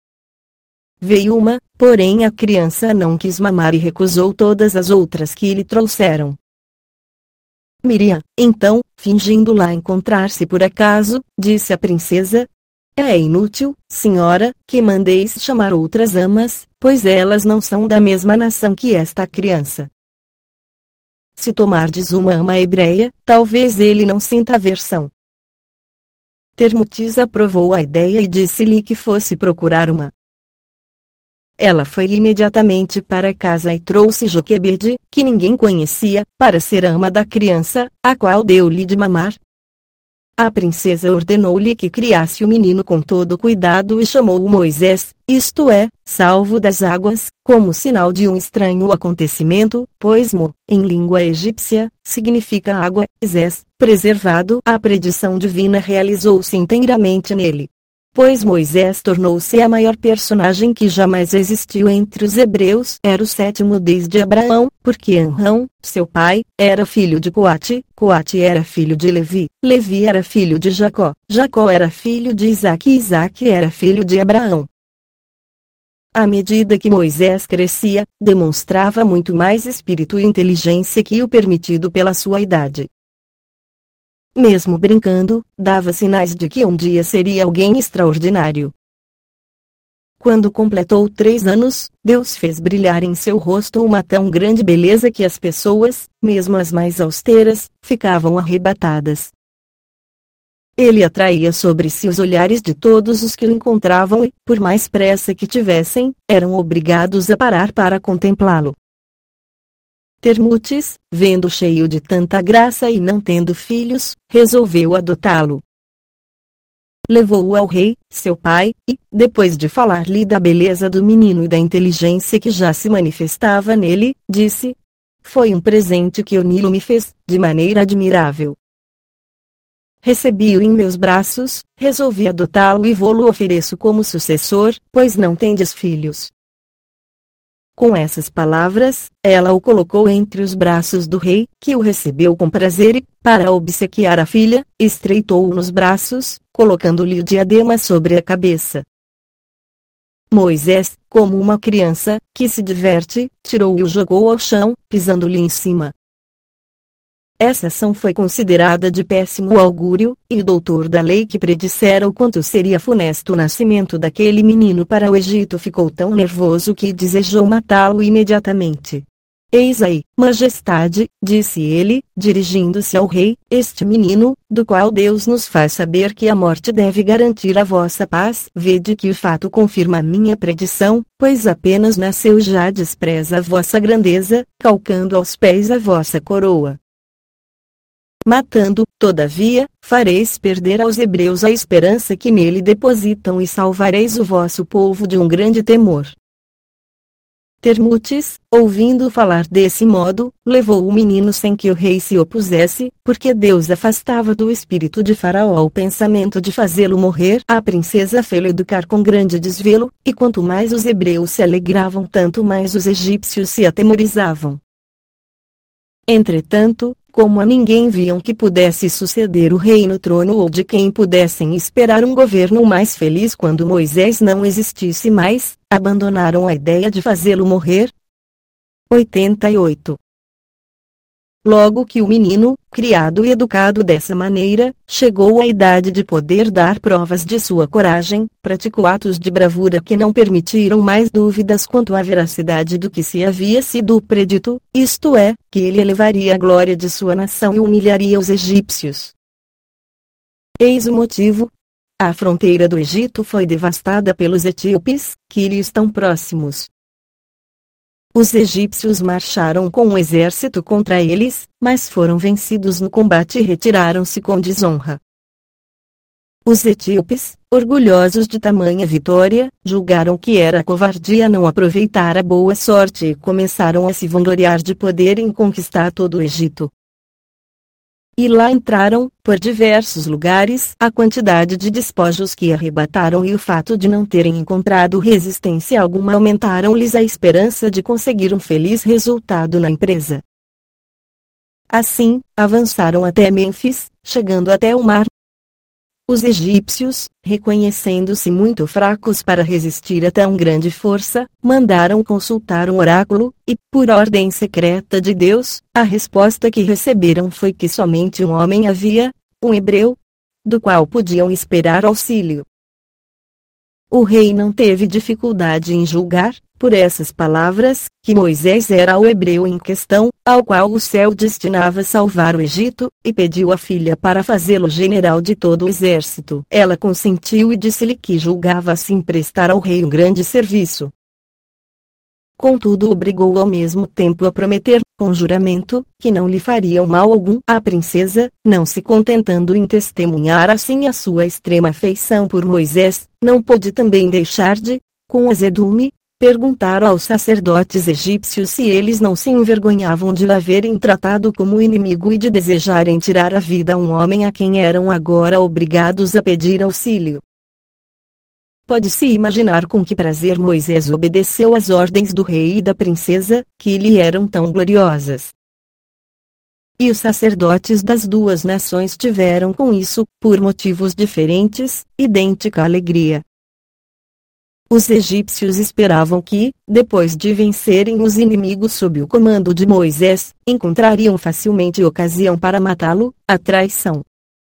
Veio uma, porém a criança não quis mamar e recusou todas as outras que lhe trouxeram. Miriam, então, fingindo lá encontrar-se por acaso, disse à princesa: é inútil, senhora, que mandeis chamar outras amas, pois elas não são da mesma nação que esta criança. Se tomardes uma ama hebreia, talvez ele não sinta aversão. Termutes aprovou a ideia e disse-lhe que fosse procurar uma. Ela foi imediatamente para casa e trouxe Joquebede, que ninguém conhecia, para ser ama da criança, a qual deu-lhe de mamar. A princesa ordenou-lhe que criasse o menino com todo cuidado e chamou-o Moisés, isto é, salvo das águas, como sinal de um estranho acontecimento, pois Mo, em língua egípcia, significa água, Moisés, preservado. A predição divina realizou-se inteiramente nele. pois Moisés tornou-se a maior personagem que jamais existiu entre os hebreus. Era o sétimo desde Abraão, porque Anrão, seu pai, era filho de Coate, Coate era filho de Levi, Levi era filho de Jacó, Jacó era filho de Isaque e Isaque era filho de Abraão. À medida que Moisés crescia, demonstrava muito mais espírito e inteligência que o permitido pela sua idade. Mesmo brincando, dava sinais de que um dia seria alguém extraordinário. Quando completou três anos, Deus fez brilhar em seu rosto uma tão grande beleza que as pessoas, mesmo as mais austeras, ficavam arrebatadas. Ele atraía sobre si os olhares de todos os que o encontravam e, por mais pressa que tivessem, eram obrigados a parar para contemplá-lo. Termutes, vendo cheio de tanta graça e não tendo filhos, resolveu adotá-lo. Levou-o ao rei, seu pai, e, depois de falar-lhe da beleza do menino e da inteligência que já se manifestava nele, disse: "Foi um presente que o Nilo me fez, de maneira admirável. Recebi-o em meus braços, resolvi adotá-lo e vô-lo ofereço como sucessor, pois não tendes filhos." Com essas palavras, ela o colocou entre os braços do rei, que o recebeu com prazer e, para obsequiar a filha, estreitou-o nos braços, colocando-lhe o diadema sobre a cabeça. Moisés, como uma criança, que se diverte, tirou-o e o jogou ao chão, pisando-lhe em cima. Essa ação foi considerada de péssimo augúrio, e o doutor da lei que predissera o quanto seria funesto o nascimento daquele menino para o Egito ficou tão nervoso que desejou matá-lo imediatamente. "Eis aí, majestade", disse ele, dirigindo-se ao rei, "este menino, do qual Deus nos faz saber que a morte deve garantir a vossa paz. Vede que o fato confirma a minha predição, pois apenas nasceu já despreza a vossa grandeza, calcando aos pés a vossa coroa. Matando, todavia, fareis perder aos hebreus a esperança que nele depositam e salvareis o vosso povo de um grande temor." Termutes, ouvindo falar desse modo, levou o menino sem que o rei se opusesse, porque Deus afastava do espírito de Faraó o pensamento de fazê-lo morrer. A princesa fê-lo educar com grande desvelo, e quanto mais os hebreus se alegravam, tanto mais os egípcios se atemorizavam. Entretanto, como a ninguém viam que pudesse suceder o rei no trono ou de quem pudessem esperar um governo mais feliz quando Moisés não existisse mais, abandonaram a ideia de fazê-lo morrer. oitenta e oito. Logo que o menino, criado e educado dessa maneira, chegou à idade de poder dar provas de sua coragem, praticou atos de bravura que não permitiram mais dúvidas quanto à veracidade do que se havia sido predito, isto é, que ele elevaria a glória de sua nação e humilharia os egípcios. Eis o motivo. A fronteira do Egito foi devastada pelos etíopes, que lhe estão próximos. Os egípcios marcharam com um exército contra eles, mas foram vencidos no combate e retiraram-se com desonra. Os etíopes, orgulhosos de tamanha vitória, julgaram que era covardia não aproveitar a boa sorte e começaram a se vangloriar de poderem conquistar todo o Egito. E lá entraram, por diversos lugares, a quantidade de despojos que arrebataram e o fato de não terem encontrado resistência alguma aumentaram-lhes a esperança de conseguir um feliz resultado na empresa. Assim, avançaram até Mênfis, chegando até o mar. Os egípcios, reconhecendo-se muito fracos para resistir a tão grande força, mandaram consultar um oráculo, e, por ordem secreta de Deus, a resposta que receberam foi que somente um homem havia, um hebreu, do qual podiam esperar auxílio. O rei não teve dificuldade em julgar, por essas palavras, que Moisés era o hebreu em questão, ao qual o céu destinava salvar o Egito, e pediu a filha para fazê-lo general de todo o exército. Ela consentiu e disse-lhe que julgava assim prestar ao rei um grande serviço. Contudo, obrigou-o ao mesmo tempo a prometer, com juramento, que não lhe faria mal algum. A princesa, não se contentando em testemunhar assim a sua extrema afeição por Moisés, não pôde também deixar de, com azedume, perguntar aos sacerdotes egípcios se eles não se envergonhavam de haverem tratado como inimigo e de desejarem tirar a vida a um homem a quem eram agora obrigados a pedir auxílio. pode-se imaginar com que prazer Moisés obedeceu às ordens do rei e da princesa, que lhe eram tão gloriosas. E os sacerdotes das duas nações tiveram com isso, por motivos diferentes, idêntica alegria. Os egípcios esperavam que, depois de vencerem os inimigos sob o comando de Moisés, encontrariam facilmente ocasião para matá-lo, a traição.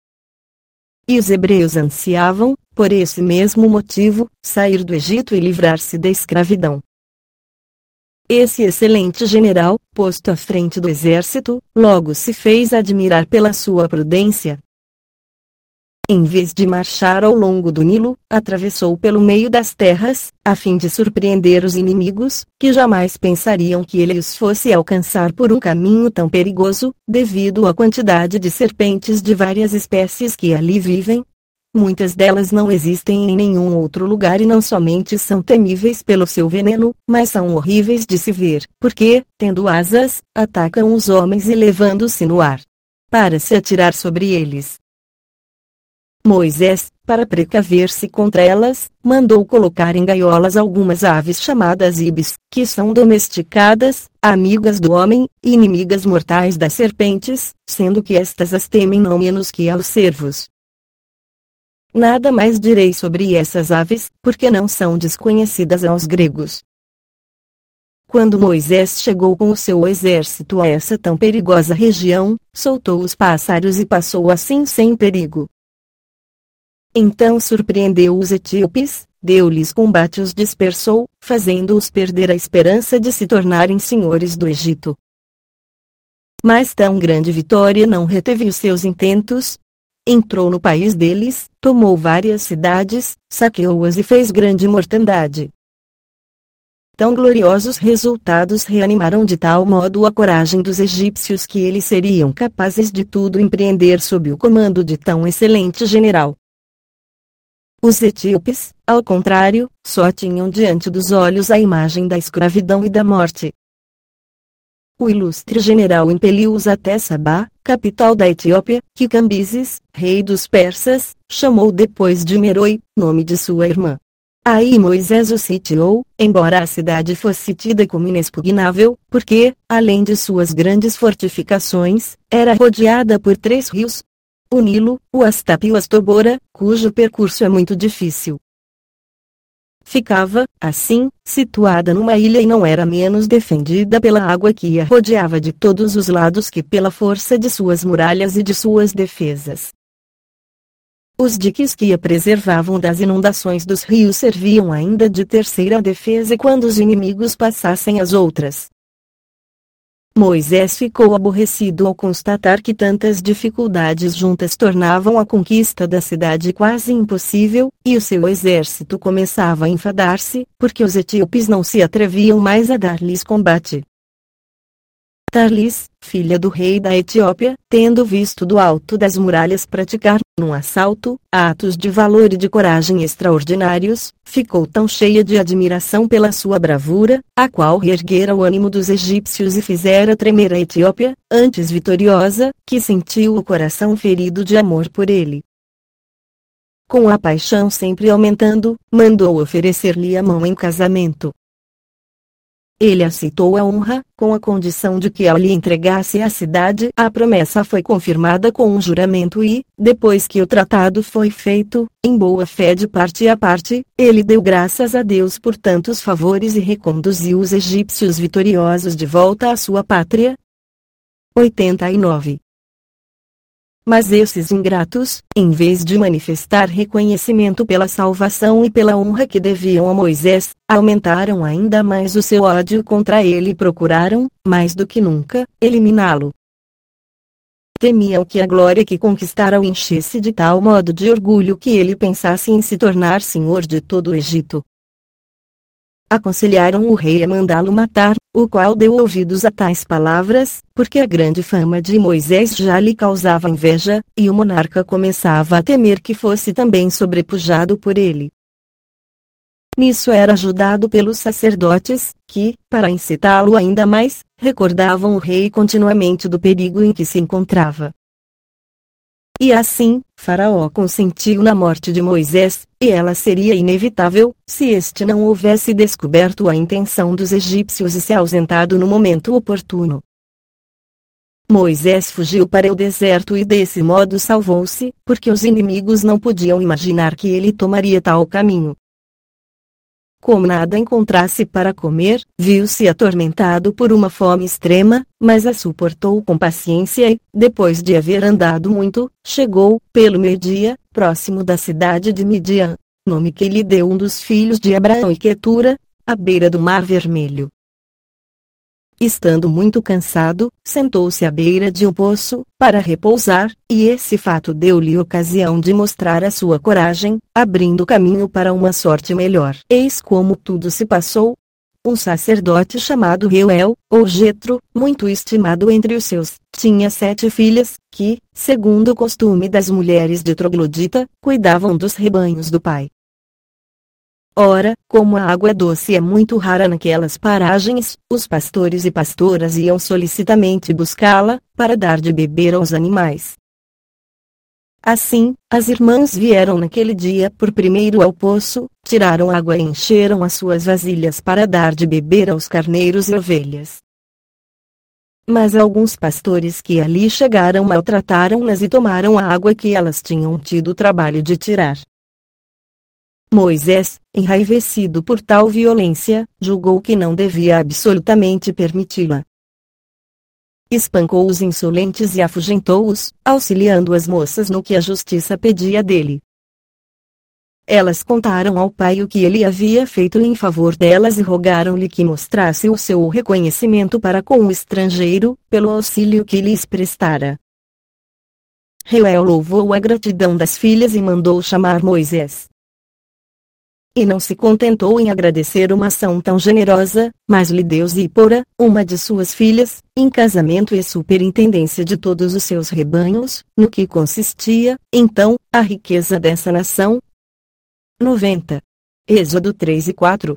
E os hebreus ansiavam, por esse mesmo motivo, sair do Egito e livrar-se da escravidão. Esse excelente general, posto à frente do exército, logo se fez admirar pela sua prudência. Em vez de marchar ao longo do Nilo, atravessou pelo meio das terras, a fim de surpreender os inimigos, que jamais pensariam que ele os fosse alcançar por um caminho tão perigoso, devido à quantidade de serpentes de várias espécies que ali vivem. Muitas delas não existem em nenhum outro lugar e não somente são temíveis pelo seu veneno, mas são horríveis de se ver, porque, tendo asas, atacam os homens e levando-se no ar para se atirar sobre eles. Moisés, para precaver-se contra elas, mandou colocar em gaiolas algumas aves chamadas ibis, que são domesticadas, amigas do homem, e inimigas mortais das serpentes, sendo que estas as temem não menos que aos cervos. Nada mais direi sobre essas aves, porque não são desconhecidas aos gregos. Quando Moisés chegou com o seu exército a essa tão perigosa região, soltou os pássaros e passou assim sem perigo. Então surpreendeu os etíopes, deu-lhes combate e os dispersou, fazendo-os perder a esperança de se tornarem senhores do Egito. Mas tão grande vitória não reteve os seus intentos. Entrou no país deles, tomou várias cidades, saqueou-as e fez grande mortandade. Tão gloriosos resultados reanimaram de tal modo a coragem dos egípcios que eles seriam capazes de tudo empreender sob o comando de tão excelente general. Os etíopes, ao contrário, só tinham diante dos olhos a imagem da escravidão e da morte. O ilustre general impeliu-os até Sabá, capital da Etiópia, que Cambises, rei dos persas, chamou depois de Meroi, nome de sua irmã. Aí Moisés o sitiou, embora a cidade fosse tida como inexpugnável, porque, além de suas grandes fortificações, era rodeada por três rios: o Nilo, o Astap e o Astobora, cujo percurso é muito difícil. Ficava, assim, situada numa ilha e não era menos defendida pela água que a rodeava de todos os lados que pela força de suas muralhas e de suas defesas. Os diques que a preservavam das inundações dos rios serviam ainda de terceira defesa quando os inimigos passassem as outras. Moisés ficou aborrecido ao constatar que tantas dificuldades juntas tornavam a conquista da cidade quase impossível, e o seu exército começava a enfadar-se, porque os etíopes não se atreviam mais a dar-lhes combate. Tarlis, filha do rei da Etiópia, tendo visto do alto das muralhas praticar, num assalto, atos de valor e de coragem extraordinários, ficou tão cheia de admiração pela sua bravura, a qual reerguera o ânimo dos egípcios e fizera tremer a Etiópia, antes vitoriosa, que sentiu o coração ferido de amor por ele. Com a paixão sempre aumentando, mandou oferecer-lhe a mão em casamento. Ele aceitou a honra, com a condição de que ela lhe entregasse a cidade. A promessa foi confirmada com um juramento e, depois que o tratado foi feito, em boa fé de parte a parte, ele deu graças a Deus por tantos favores e reconduziu os egípcios vitoriosos de volta à sua pátria. oitenta e nove. Mas esses ingratos, em vez de manifestar reconhecimento pela salvação e pela honra que deviam a Moisés, aumentaram ainda mais o seu ódio contra ele e procuraram, mais do que nunca, eliminá-lo. Temiam que a glória que conquistara o enchesse de tal modo de orgulho que ele pensasse em se tornar senhor de todo o Egito. Aconselharam o rei a mandá-lo matar, o qual deu ouvidos a tais palavras, porque a grande fama de Moisés já lhe causava inveja, e o monarca começava a temer que fosse também sobrepujado por ele. Nisso era ajudado pelos sacerdotes, que, para incitá-lo ainda mais, recordavam o rei continuamente do perigo em que se encontrava. E assim, Faraó consentiu na morte de Moisés, e ela seria inevitável, se este não houvesse descoberto a intenção dos egípcios e se ausentado no momento oportuno. Moisés fugiu para o deserto e desse modo salvou-se, porque os inimigos não podiam imaginar que ele tomaria tal caminho. Como nada encontrasse para comer, viu-se atormentado por uma fome extrema, mas a suportou com paciência e, depois de haver andado muito, chegou, pelo meio-dia, próximo da cidade de Midian, nome que lhe deu um dos filhos de Abraão e Quetura, à beira do Mar Vermelho. Estando muito cansado, sentou-se à beira de um poço, para repousar, e esse fato deu-lhe ocasião de mostrar a sua coragem, abrindo caminho para uma sorte melhor. Eis como tudo se passou. Um sacerdote chamado Reuel, ou Jetro, muito estimado entre os seus, tinha sete filhas, que, segundo o costume das mulheres de troglodita, cuidavam dos rebanhos do pai. Ora, como a água doce é muito rara naquelas paragens, os pastores e pastoras iam solicitamente buscá-la, para dar de beber aos animais. Assim, as irmãs vieram naquele dia por primeiro ao poço, tiraram água e encheram as suas vasilhas para dar de beber aos carneiros e ovelhas. Mas alguns pastores que ali chegaram maltrataram-nas e tomaram a água que elas tinham tido o trabalho de tirar. Moisés, enraivecido por tal violência, julgou que não devia absolutamente permiti-la. Espancou os insolentes e afugentou-os, auxiliando as moças no que a justiça pedia dele. Elas contaram ao pai o que ele havia feito em favor delas e rogaram-lhe que mostrasse o seu reconhecimento para com o estrangeiro, pelo auxílio que lhes prestara. Reuel louvou a gratidão das filhas e mandou chamar Moisés. E não se contentou em agradecer uma ação tão generosa, mas lhe deu Zípora, uma de suas filhas, em casamento e superintendência de todos os seus rebanhos, no que consistia, então, a riqueza dessa nação. noventa. Êxodo três e quatro.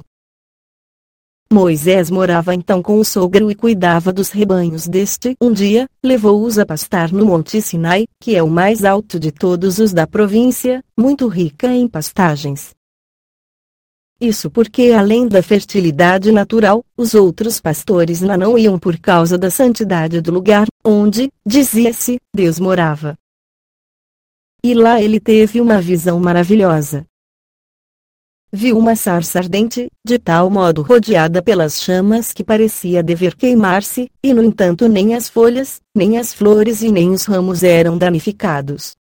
Moisés morava então com o sogro e cuidava dos rebanhos deste. Um dia, levou-os a pastar no Monte Sinai, que é o mais alto de todos os da província, muito rica em pastagens. Isso porque, além da fertilidade natural, os outros pastores lá não iam por causa da santidade do lugar, onde, dizia-se, Deus morava. E lá ele teve uma visão maravilhosa. Viu uma sarça ardente, de tal modo rodeada pelas chamas que parecia dever queimar-se, e no entanto nem as folhas, nem as flores e nem os ramos eram danificados.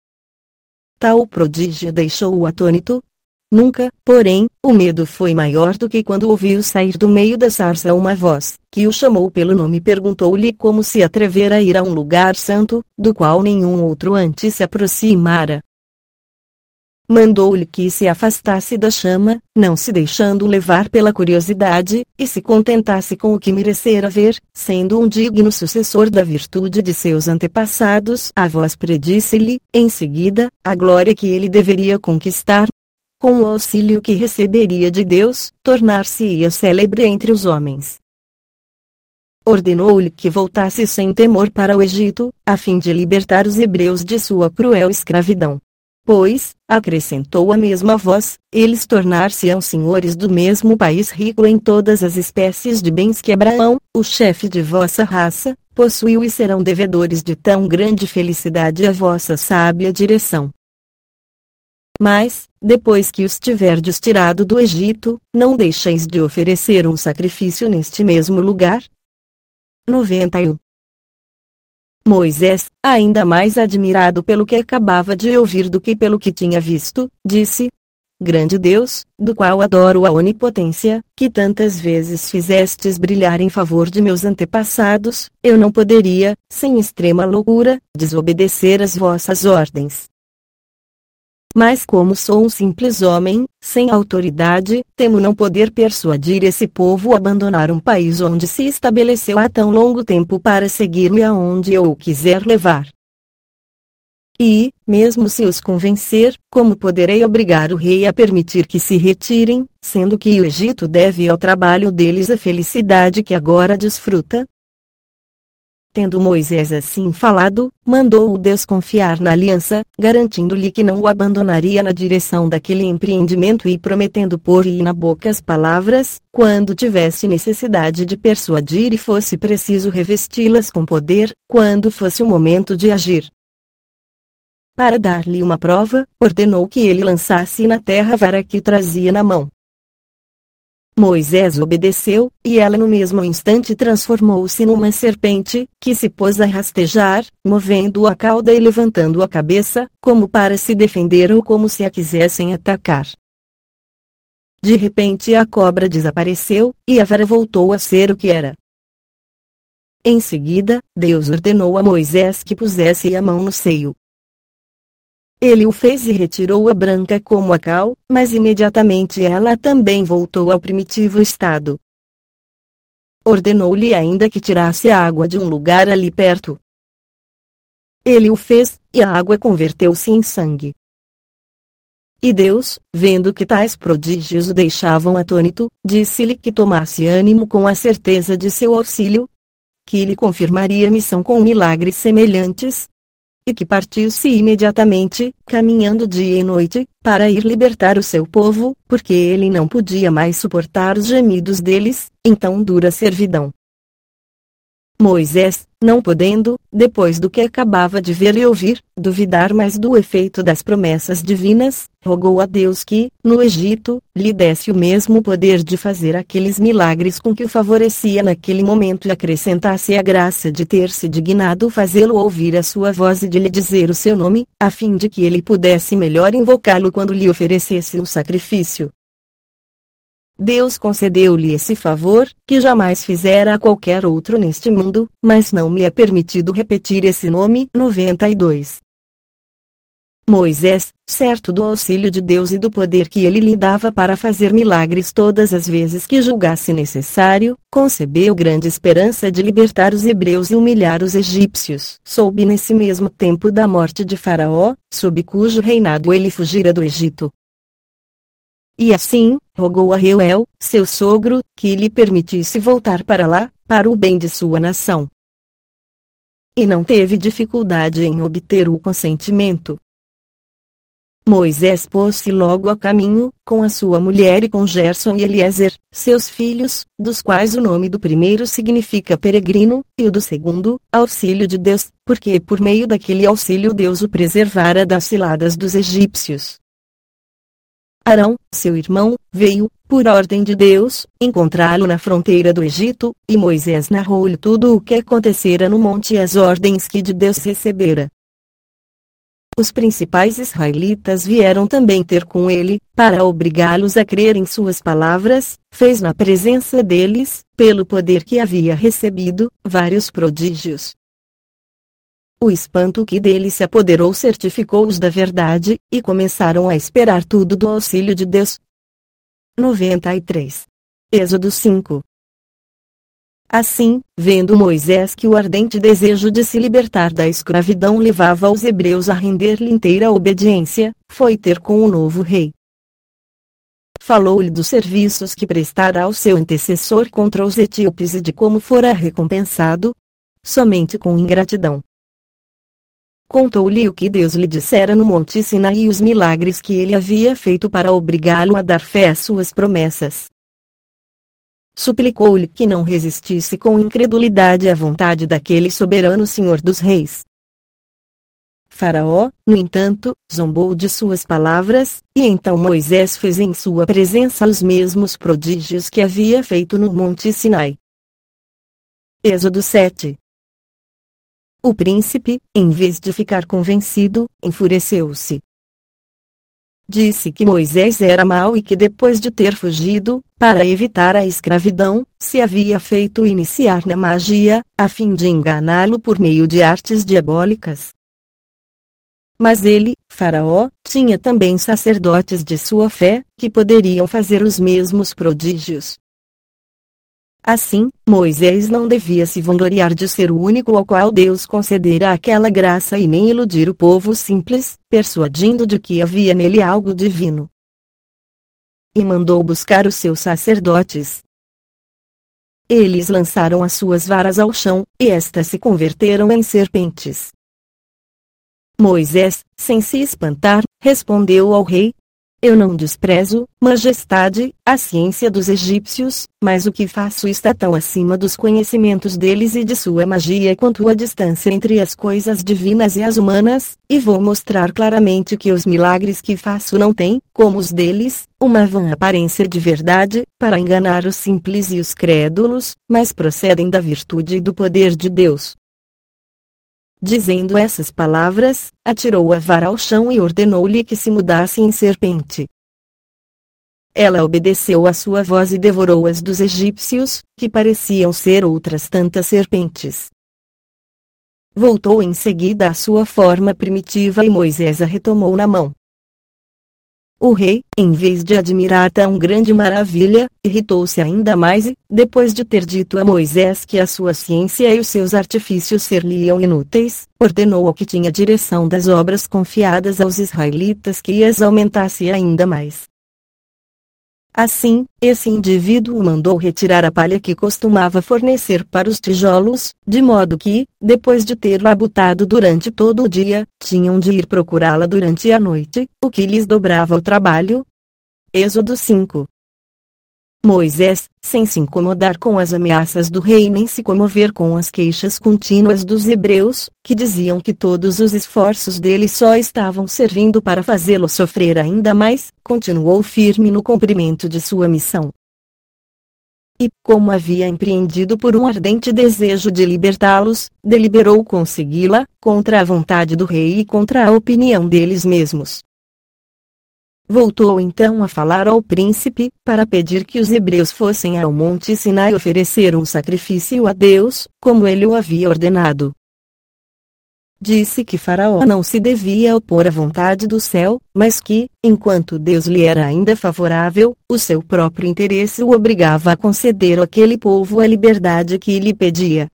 Tal prodígio deixou-o atônito. Nunca, porém, o medo foi maior do que quando ouviu sair do meio da sarça uma voz, que o chamou pelo nome e perguntou-lhe como se atrevera a ir a um lugar santo, do qual nenhum outro antes se aproximara. Mandou-lhe que se afastasse da chama, não se deixando levar pela curiosidade, e se contentasse com o que merecera ver, sendo um digno sucessor da virtude de seus antepassados. A voz predisse-lhe, em seguida, a glória que ele deveria conquistar. Com o auxílio que receberia de Deus, tornar-se-ia célebre entre os homens. Ordenou-lhe que voltasse sem temor para o Egito, a fim de libertar os hebreus de sua cruel escravidão. Pois, acrescentou a mesma voz, eles tornar-se-ão senhores do mesmo país rico em todas as espécies de bens que Abraão, o chefe de vossa raça, possuiu e serão devedores de tão grande felicidade à vossa sábia direção. Mas, depois que os tiverdes tirado do Egito, não deixeis de oferecer um sacrifício neste mesmo lugar. noventa e um. Moisés, ainda mais admirado pelo que acabava de ouvir do que pelo que tinha visto, disse: Grande Deus, do qual adoro a onipotência, que tantas vezes fizestes brilhar em favor de meus antepassados, eu não poderia, sem extrema loucura, desobedecer às vossas ordens. Mas como sou um simples homem, sem autoridade, temo não poder persuadir esse povo a abandonar um país onde se estabeleceu há tão longo tempo para seguir-me aonde eu o quiser levar. E, mesmo se os convencer, como poderei obrigar o rei a permitir que se retirem, sendo que o Egito deve ao trabalho deles a felicidade que agora desfruta? Tendo Moisés assim falado, mandou-o desconfiar na aliança, garantindo-lhe que não o abandonaria na direção daquele empreendimento e prometendo pôr-lhe na boca as palavras, quando tivesse necessidade de persuadir e fosse preciso revesti-las com poder, quando fosse o momento de agir. Para dar-lhe uma prova, ordenou que ele lançasse na terra a vara que trazia na mão. Moisés obedeceu, e ela no mesmo instante transformou-se numa serpente, que se pôs a rastejar, movendo a cauda e levantando a cabeça, como para se defender ou como se a quisessem atacar. De repente a cobra desapareceu, e a vara voltou a ser o que era. Em seguida, Deus ordenou a Moisés que pusesse a mão no seio. Ele o fez e retirou-a branca como a cal, mas imediatamente ela também voltou ao primitivo estado. Ordenou-lhe ainda que tirasse a água de um lugar ali perto. Ele o fez, e a água converteu-se em sangue. E Deus, vendo que tais prodígios o deixavam atônito, disse-lhe que tomasse ânimo com a certeza de seu auxílio, que lhe confirmaria a missão com milagres semelhantes, e que partisse imediatamente, caminhando dia e noite, para ir libertar o seu povo, porque ele não podia mais suportar os gemidos deles, em tão dura servidão. Moisés, não podendo, depois do que acabava de ver e ouvir, duvidar mais do efeito das promessas divinas, rogou a Deus que, no Egito, lhe desse o mesmo poder de fazer aqueles milagres com que o favorecia naquele momento e acrescentasse a graça de ter se dignado fazê-lo ouvir a sua voz e de lhe dizer o seu nome, a fim de que ele pudesse melhor invocá-lo quando lhe oferecesse o sacrifício. Deus concedeu-lhe esse favor, que jamais fizera a qualquer outro neste mundo, mas não me é permitido repetir esse nome. noventa e dois. Moisés, certo do auxílio de Deus e do poder que ele lhe dava para fazer milagres todas as vezes que julgasse necessário, concebeu grande esperança de libertar os hebreus e humilhar os egípcios. Soube nesse mesmo tempo da morte de Faraó, sob cujo reinado ele fugira do Egito. E assim, rogou a Reuel, seu sogro, que lhe permitisse voltar para lá, para o bem de sua nação. E não teve dificuldade em obter o consentimento. Moisés pôs-se logo a caminho, com a sua mulher e com Gerson e Eliezer, seus filhos, dos quais o nome do primeiro significa peregrino, e o do segundo, auxílio de Deus, porque por meio daquele auxílio Deus o preservara das ciladas dos egípcios. Arão, seu irmão, veio, por ordem de Deus, encontrá-lo na fronteira do Egito, e Moisés narrou-lhe tudo o que acontecera no monte e as ordens que de Deus recebera. Os principais israelitas vieram também ter com ele, para obrigá-los a crer em suas palavras, fez na presença deles, pelo poder que havia recebido, vários prodígios. O espanto que dele se apoderou certificou-os da verdade, e começaram a esperar tudo do auxílio de Deus. noventa e três. Êxodo cinco. Assim, vendo Moisés que o ardente desejo de se libertar da escravidão levava os hebreus a render-lhe inteira obediência, foi ter com o novo rei. Falou-lhe dos serviços que prestara ao seu antecessor contra os etíopes e de como fora recompensado, somente com ingratidão. Contou-lhe o que Deus lhe dissera no Monte Sinaí e os milagres que ele havia feito para obrigá-lo a dar fé às suas promessas. Suplicou-lhe que não resistisse com incredulidade à vontade daquele soberano Senhor dos Reis. Faraó, no entanto, zombou de suas palavras, e então Moisés fez em sua presença os mesmos prodígios que havia feito no Monte Sinai. Êxodo sete. O príncipe, em vez de ficar convencido, enfureceu-se. Disse que Moisés era mau e que depois de ter fugido, para evitar a escravidão, se havia feito iniciar na magia, a fim de enganá-lo por meio de artes diabólicas. Mas ele, Faraó, tinha também sacerdotes de sua fé, que poderiam fazer os mesmos prodígios. Assim, Moisés não devia se vangloriar de ser o único ao qual Deus concedera aquela graça e nem iludir o povo simples, persuadindo de que havia nele algo divino. E mandou buscar os seus sacerdotes. Eles lançaram as suas varas ao chão, e estas se converteram em serpentes. Moisés, sem se espantar, respondeu ao rei: Eu não desprezo, majestade, a ciência dos egípcios, mas o que faço está tão acima dos conhecimentos deles e de sua magia quanto a distância entre as coisas divinas e as humanas, e vou mostrar claramente que os milagres que faço não têm, como os deles, uma vã aparência de verdade, para enganar os simples e os crédulos, mas procedem da virtude e do poder de Deus. Dizendo essas palavras, atirou a vara ao chão e ordenou-lhe que se mudasse em serpente. Ela obedeceu à sua voz e devorou as dos egípcios, que pareciam ser outras tantas serpentes. Voltou em seguida à sua forma primitiva e Moisés a retomou na mão. O rei, em vez de admirar tão grande maravilha, irritou-se ainda mais e, depois de ter dito a Moisés que a sua ciência e os seus artifícios seriam inúteis, ordenou ao que tinha direção das obras confiadas aos israelitas que as aumentasse ainda mais. Assim, esse indivíduo mandou retirar a palha que costumava fornecer para os tijolos, de modo que, depois de ter labutado durante todo o dia, tinham de ir procurá-la durante a noite, o que lhes dobrava o trabalho. Êxodo cinco. Moisés, sem se incomodar com as ameaças do rei nem se comover com as queixas contínuas dos hebreus, que diziam que todos os esforços dele só estavam servindo para fazê-lo sofrer ainda mais, continuou firme no cumprimento de sua missão. E, como havia empreendido por um ardente desejo de libertá-los, deliberou consegui-la, contra a vontade do rei e contra a opinião deles mesmos. Voltou então a falar ao príncipe, para pedir que os hebreus fossem ao monte Sinai oferecer um sacrifício a Deus, como ele o havia ordenado. Disse que Faraó não se devia opor à vontade do céu, mas que, enquanto Deus lhe era ainda favorável, o seu próprio interesse o obrigava a conceder àquele povo a liberdade que lhe pedia.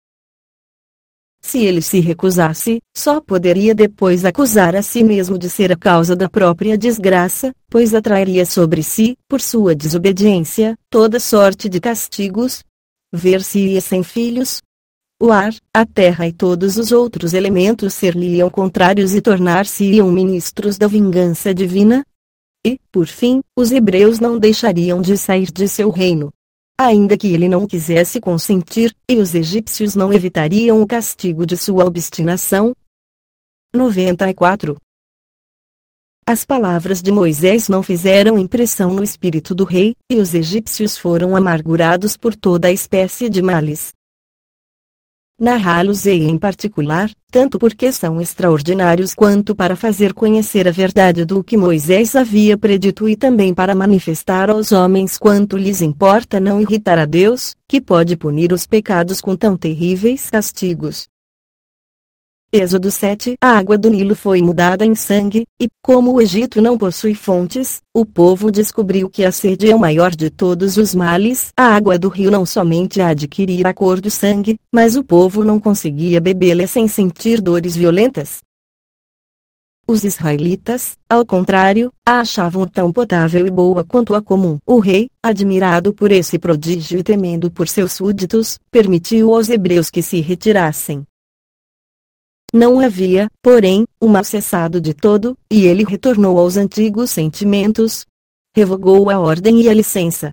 Se ele se recusasse, só poderia depois acusar a si mesmo de ser a causa da própria desgraça, pois atrairia sobre si, por sua desobediência, toda sorte de castigos. Ver-se-ia sem filhos. O ar, a terra e todos os outros elementos ser-lhe-iam contrários e tornar-se-iam ministros da vingança divina. E, por fim, os hebreus não deixariam de sair de seu reino. Ainda que ele não quisesse consentir, e os egípcios não evitariam o castigo de sua obstinação. noventa e quatro. As palavras de Moisés não fizeram impressão no espírito do rei, e os egípcios foram amargurados por toda a espécie de males. Narrá-los-ei em particular, tanto porque são extraordinários quanto para fazer conhecer a verdade do que Moisés havia predito e também para manifestar aos homens quanto lhes importa não irritar a Deus, que pode punir os pecados com tão terríveis castigos. Êxodo sete. A água do Nilo foi mudada em sangue, e, como o Egito não possui fontes, o povo descobriu que a sede é o maior de todos os males. A água do rio não somente adquiria a cor do sangue, mas o povo não conseguia bebê-la sem sentir dores violentas. Os israelitas, ao contrário, a achavam tão potável e boa quanto a comum. O rei, admirado por esse prodígio e temendo por seus súditos, permitiu aos hebreus que se retirassem. Não havia, porém, o mal cessado de todo, e ele retornou aos antigos sentimentos. Revogou a ordem e a licença.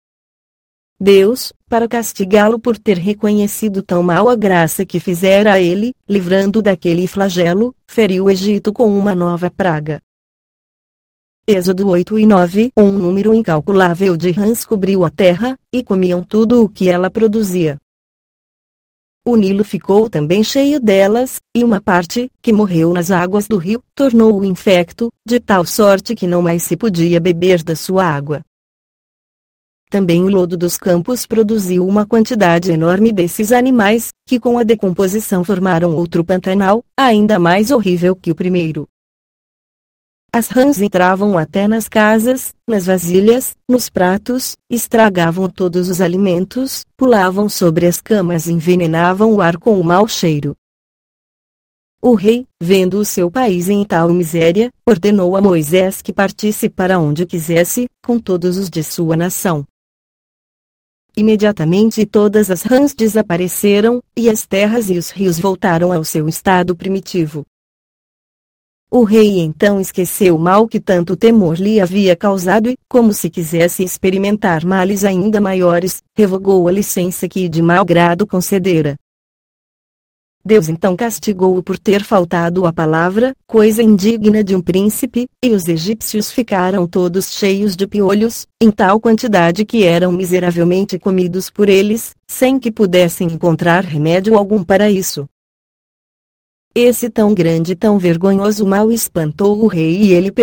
Deus, para castigá-lo por ter reconhecido tão mal a graça que fizera a ele, livrando daquele flagelo, feriu o Egito com uma nova praga. Êxodo oito e nove. Um número incalculável de rãs cobriu a terra, e comiam tudo o que ela produzia. O Nilo ficou também cheio delas, e uma parte, que morreu nas águas do rio, tornou-o infecto, de tal sorte que não mais se podia beber da sua água. Também o lodo dos campos produziu uma quantidade enorme desses animais, que com a decomposição formaram outro Pantanal, ainda mais horrível que o primeiro. As rãs entravam até nas casas, nas vasilhas, nos pratos, estragavam todos os alimentos, pulavam sobre as camas e envenenavam o ar com o mau cheiro. O rei, vendo o seu país em tal miséria, ordenou a Moisés que partisse para onde quisesse, com todos os de sua nação. Imediatamente todas as rãs desapareceram, e as terras e os rios voltaram ao seu estado primitivo. O rei então esqueceu o mal que tanto temor lhe havia causado e, como se quisesse experimentar males ainda maiores, revogou a licença que de mau grado concedera. Deus então castigou-o por ter faltado à palavra, coisa indigna de um príncipe, e os egípcios ficaram todos cheios de piolhos, em tal quantidade que eram miseravelmente comidos por eles, sem que pudessem encontrar remédio algum para isso. Esse tão grande e tão vergonhoso mal espantou o rei e ele